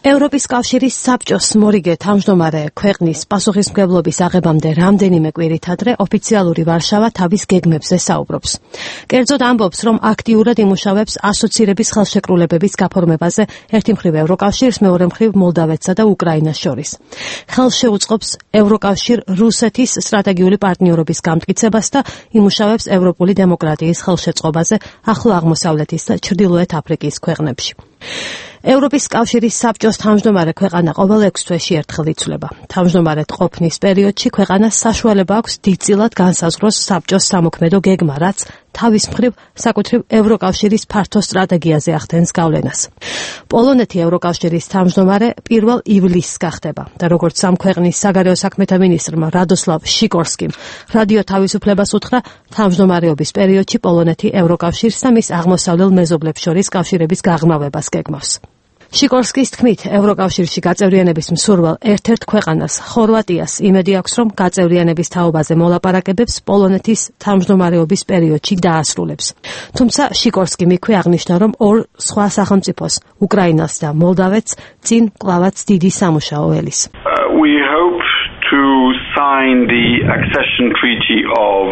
ევროპის კავშირის საბჭოს მორიგე თავმჯდომარე ქვეყნის პასუხისმგებლობის აღებამდე რამდენიმე კვირით ადრე ოფიციალური ვარშავა თავის გეგმებზე საუბრობს. კერძოდ ამბობს, რომ აქტიურად იმუშავებს ასოცირების ხელშეკრულებების გაფორმებაზე ერთი მხრივ ევროკავშირს, მეორე მხრივ მოლდავეთსა და უკრაინას შორის. ხელს შეუწყობს ევროკავშირ-რუსეთის სტრატეგიული პარტნიორობის გამტკიცებას და იმუშავებს ევროპული დემოკრატიის ხელშეწყობაზე ახლო აღმოსავლეთის და ჩრდილოეთ აფრიკის ქვეყნებში. ევროპის კავშირის საბჭოს თავმჯდომარე ქვეყანა ყოველ 6 თვეში ერთხელ იცვლება. თავმჯდომარედ ყოფნის პერიოდში ქვეყანას საშუალება აქვს დიდწილად განსაზღვროს საბჭოს სამოქმედო გეგმა, რაც თავის მხრივ საკუთრივ ევროკავშირის ფართო სტრატეგიაზე ახდენს გავლენას. პოლონეთი ევროკავშირის თავმჯდომარე 1 ივლისს გახდება და როგორც ამ ქვეყნის საგარეო საქმეთა მინისტრმა რადოსლავ შიკორსკიმ რადიო თავისუფლებას უთხრა, თავმჯდომარეობის პერიოდში პოლონეთი ევროკავშირს და მის აღმოსავლელ მეზობლებს შორის კავშირების გაღრმავებას გეგმავს. შიკორსკის თქმით, ევროკავშირში გაწევრიანების მსურვალ ერთ-ერთ ქვეყანას, ხორვატიას, იმედი აქვს, რომ გაწევრიანების თაობაზე მოლაპარაკებებს პოლონეთის თავმჯდომარეობის პერიოდში დაასრულებს. თუმცა შიკორსკი მიქვე აღნიშნა, რომ ორ სხვა სახელმწიფოს, უკრაინას და მოლდავეთს, წინ კვლავაც დიდი სამუშაო ელის. We hope to sign the accession treaty of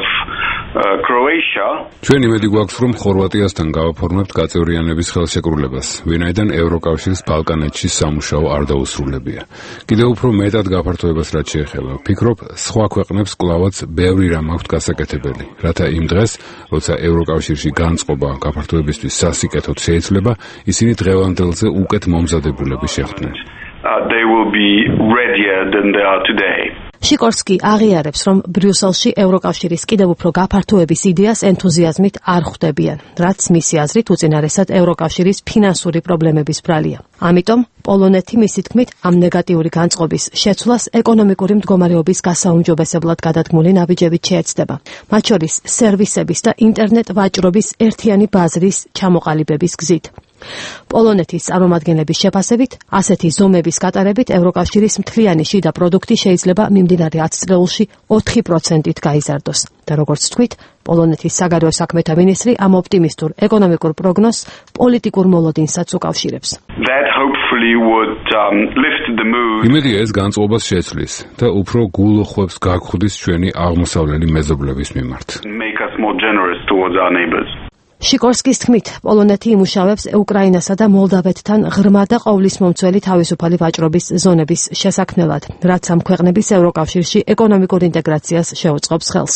Croatia. ჩვენ იმედი გვაქვს, რომ ხორვატიასთან გავაფორმებთ გაწევრიანების ხელშეკრულებას, ვინაიდან ევროკავშირის ბალკანეთში სამუშაო არ დაუსრულებია. კიდევ უფრო მეტად გაფართოებას რაც შეეხება, ვფიქრობ, სხვა ქვეყნებს კვლავაც ბევრი რამ აქვთ გასაკეთებელი, რათა იმ დღეს, როცა ევროკავშირში განწყობა გაფართოებისთვის სასიკეთოდ შეიძლება, ისინი დღევანდელზე უკეთ მომზადებულები შეხვდნენ. They will be readier than they are today. შიკორსკი აღიარებს, რომ ბრიუსელში ევროკავშირის კიდევ უფრო გაფართოების იდეას ენთუზიაზმით არ ხვდებიან, რაც მისი აზრით უწინარესად ევროკავშირის ფინანსური პრობლემების ბრალია. ამიტომ პოლონეთი მისი თქმით ამ ნეგატიური განწყობის შეცვლას ეკონომიკური მდგომარეობის გასაუმჯობესებლად გადადგმული ნაბიჯებით შეეცდება, მათ შორის სერვისების და ინტერნეტ ვაჭრობის ერთიანი ბაზრის ჩამოყალიბების გზით. პოლონეთის წარმომადგენლების შეფასებით, ასეთი ზომების გატარებით ევროკავშირის მთლიანი შიდა პროდუქტი შეიძლება მიმდინარე 10 წლეულში 4%-ით გაიზარდოს. და როგორც თქვით, პოლონეთის საგარეო საქმეთა მინისტრი ამ ოპტიმისტურ ეკონომიკურ პროგნოზს პოლიტიკურ მოლოდინსაც უკავშირებს. That hopefully would lift the mood. იმედია ეს განწყობას შეცვლის და უფრო გულუხვებს გაგხვდის ჩვენი აღმოსავლელი მეზობლების მიმართ. Make us more generous towards our neighbors. შიკორსკის თქმით, პოლონეთი იმუშავებს უკრაინასა და მოლდავეთთან ღრმა და ყოვლისმომცველი თავისუფალი ვაჭრობის ზონების შესაქმნელად, რაც ამ ქვეყნების ევროკავშირში ეკონომიკურ ინტეგრაციას შეუწყობს ხელს.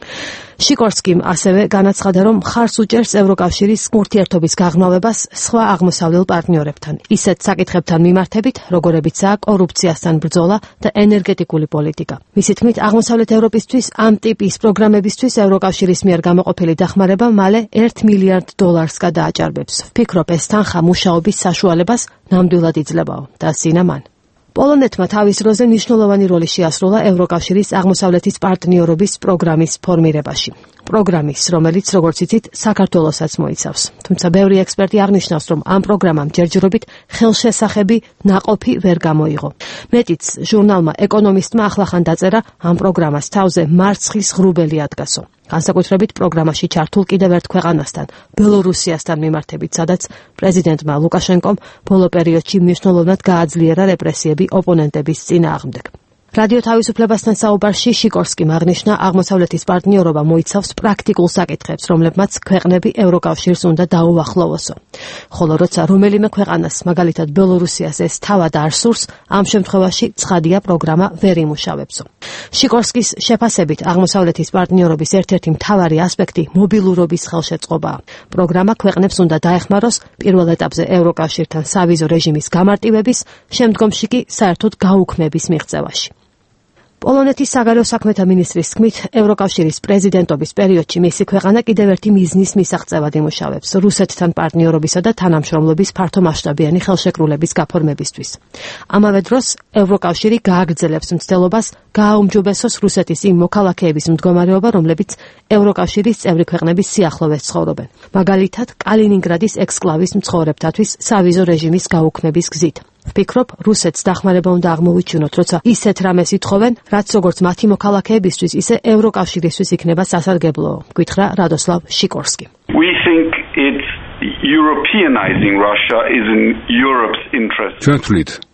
შიკორსკიმ ასევე განაცხადა, რომ მხარს უჭერს ევროკავშირის ურთიერთობის გაღრმავებას სხვა აღმოსავლელ პარტნიორებთან, ისეთ საკითხებთან მიმართებით, როგორებიცაა კორუფციასთან ბრძოლა და ენერგეტიკული პოლიტიკა. მისი თქმით, აღმოსავლეთ ევროპისთვის ამ ტიპის პროგრამებისთვის ევროკავშირის მიერ გამოყოფილი დახმარება მალე $1 მილიარდ გადააჭარბებს. ვფიქრობ, ეს თანხა მუშაობის საშუალებას ნამდვილად იძლებაო და სინამან. პოლონეთმა თავის დროზე მნიშვნელოვანი როლი შეასრულა ევროკავშირის აღმოსავლეთის პარტნიორობის პროგრამის ფორმირებაში. პროგრამის, რომელიც, როგორც იცით, საქართველოსაც მოიცავს. თუმცა ბევრი ექსპერტი აღნიშნავს, რომ ამ პროგრამამ ჯერჯერობით ხელშესახები ნაყოფი ვერ გამოიღო. მეტიც, ჟურნალმა ეკონომისტმა ახლახან დაწერა ამ პროგრამას თავზე მარცხის ღრუბელი ადგასო. განსაკუთრებით პროგრამაში ჩართულ კიდევ ერთ ქვეყანასთან, ბელორუსიასთან მიმართებით, სადაც პრეზიდენტმა ლუკაშენკომ ბოლო პერიოდში მნიშვნელოვნად გააძლიერა რეპრესიები ოპონენტების წინააღმდეგ. რადიო თავისუფლებასთან საუბარში შიკორსკიმ აღნიშნა, აღმოსავლეთის პარტნიორობა მოიცავს პრაქტიკულ საკითხებს, რომლებმაც ქვეყნები ევროკავშირს უნდა დაუახლოვოსო. ხოლო როცა რომელიმე ქვეყანას, მაგალითად ბელორუსიას ეს თავად არ სურს, ამ შემთხვევაში ცხადია პროგრამა ვერ იმუშავებსო. შიკორსკის შეფასებით, აღმოსავლეთის პარტნიორობის ერთ-ერთი მთავარი ასპექტი მობილურობის ხელშეწყობაა. პროგრამა ქვეყნებს უნდა დაეხმაროს პირველ ეტაპზე ევროკავშირთან სავიზო რეჟიმის გამარტივების, შემდგომში კი საერთოდ გაუქმების მიღწევაში. პოლონეთის საგარეო საქმეთა მინისტრის თქმით, ევროკავშირის პრეზიდენტობის პერიოდში მისი ქვეყანა კიდევ ერთი მიზნის მისაღწევად იმუშავებს რუსეთთან პარტნიორობისა და თანამშრომლობის ფართომასშტაბიანი ხელშეკრულების გაფორმებისთვის. ამავე დროს, ევროკავშირი გააგრძელებს მცდელობას გააუმჯობესოს რუსეთის იმ მოქალაქეების მდგომარეობა, რომლებიც ევროკავშირის წევრი ქვეყნების სიახლოვეს ცხოვრობენ. მაგალითად, კალინინგრადის ექსკლავის მცხოვრებთათვის სავიზო რეჟიმის გაუქმების გზით. ვფიქრობ, რუსეთს დახმარება უნდა აღმოვიჩინოთ, როცა ისეთ რამეს ითხოვენ, რაც როგორც მათი მოქალაქეებისთვის, ისე ევროკავშირისთვის იქნება სასარგებლო, გითხრა რადოსლავ შიკორსკი. We think it's Europeanizing Russia is in Europe's interest. ჩვენ თვლით,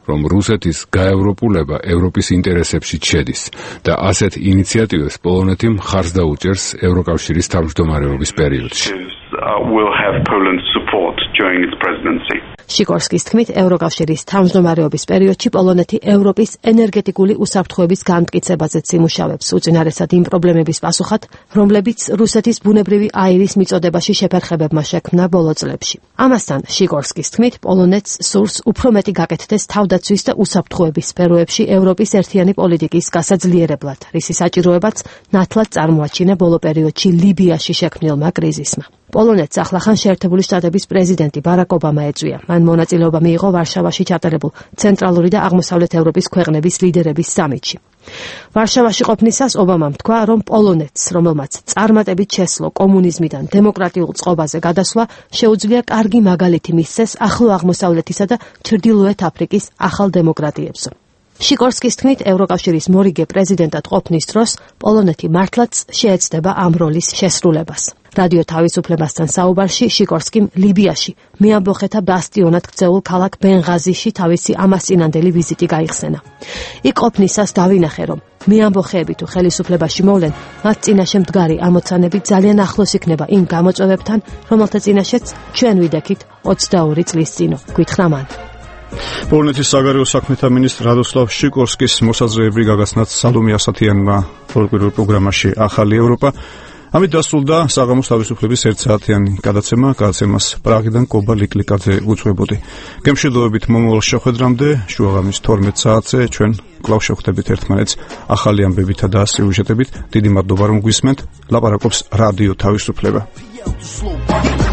რომ რუსეთის გაევროპულება ევროპის ინტერესებში შედის და ასეთ ინიციატივებს პოლონეთი მხარს დაუჭერს ევროკავშირის თავმჯდომარეობის პერიოდში. Will have Poland's support during its presidency. შიკორსკის თქმით, ევროკავშირის თავმჯდომარეობის პერიოდში პოლონეთი ევროპის ენერგეტიკული უსაფრთხოების განმტკიცებაზეც იმუშავებს, უწინარესად იმ პრობლემების პასუხად, რომლებიც რუსეთის ბუნებრივი აირის მიწოდებაში შეფერხებებმა შექმნა ბოლო წლებში. ამასთან, შიკორსკის თქმით, პოლონეთს სურს უფრო მეტი გაკეთდეს თავდაცვის და უსაფრთხოების სფეროებში ევროპის ერთიანი პოლიტიკის გასაძლიერებლად, რისი საჭიროებაც ნათლად წარმოაჩინა ბოლო პერიოდში ლიბიაში შექმნილმა კრიზისმა. პოლონეთს ახლახან შეერთებული შტატების პრეზიდენტი ბარაკ ობამა ეწვია. მან მონაწილეობა მიიღო ვარშავაში ჩატარებულ ცენტრალური და აღმოსავლეთ ევროპის ქვეყნების ლიდერების სამიტში. ვარშავაში ყოფნისას ობამამ თქვა, რომ პოლონეთს, რომელმაც წარმატებით შესძლო კომუნიზმიდან დემოკრატიულ წყობაზე გადასვლა, შეუძლია კარგი მაგალითი მისცეს ახლო აღმოსავლეთისა და ჩრდილოეთ აფრიკის ახალ დემოკრატიებსო. შიკორსკის თქმით, ევროკავშირის მორიგე პრეზიდენტად ყოფნის დროს პოლონეთი მართლაც შეეცდება ამ როლის შესრულებას. რადიო თავისუფლებასთან საუბარში შიკორსკიმ ლიბიაში მეამბოხეთა ბასტიონად ქცეულ ქალაქ ბენღაზიში თავისი ამასწინანდელი ვიზიტი გაიხსენა. იქ ყოფნისას დავინახე, რომ მეამბოხეები თუ ხელისუფლებაში მოვლენ, მათ წინაშე მდგარი ამოცანები ძალიან ახლოს იქნება იმ გამოწვევებთან, რომელთა წინაშეც ჩვენ ვიდექით 22 წლის წინ, გითხრა მან. პოლონეთის საგარეო საქმეთა მინისტრ რადოსლავ შიკორსკის მოსაზრეები გაგაცნათ სალომე ასათიანმა პოლიტიკურ პროგრამაში ახალი ევროპა. ამით დასრულდა საღამოს თავისუფლების 1 საათიანი გადაცემას პრაღიდან კობა ლიკლიკაძე უწვებოდი. გემშვიდობებით მომავალ შეხვედრამდე, შუაღამის 12 საათზე ჩვენ კვლავ შევხვდებით ერთმანეთს ახალი ამბებითა და სიუჟეტებით. დიდი მადლობა რომ გვისმენთ. ლაპარაკობს რადიო თავისუფლება.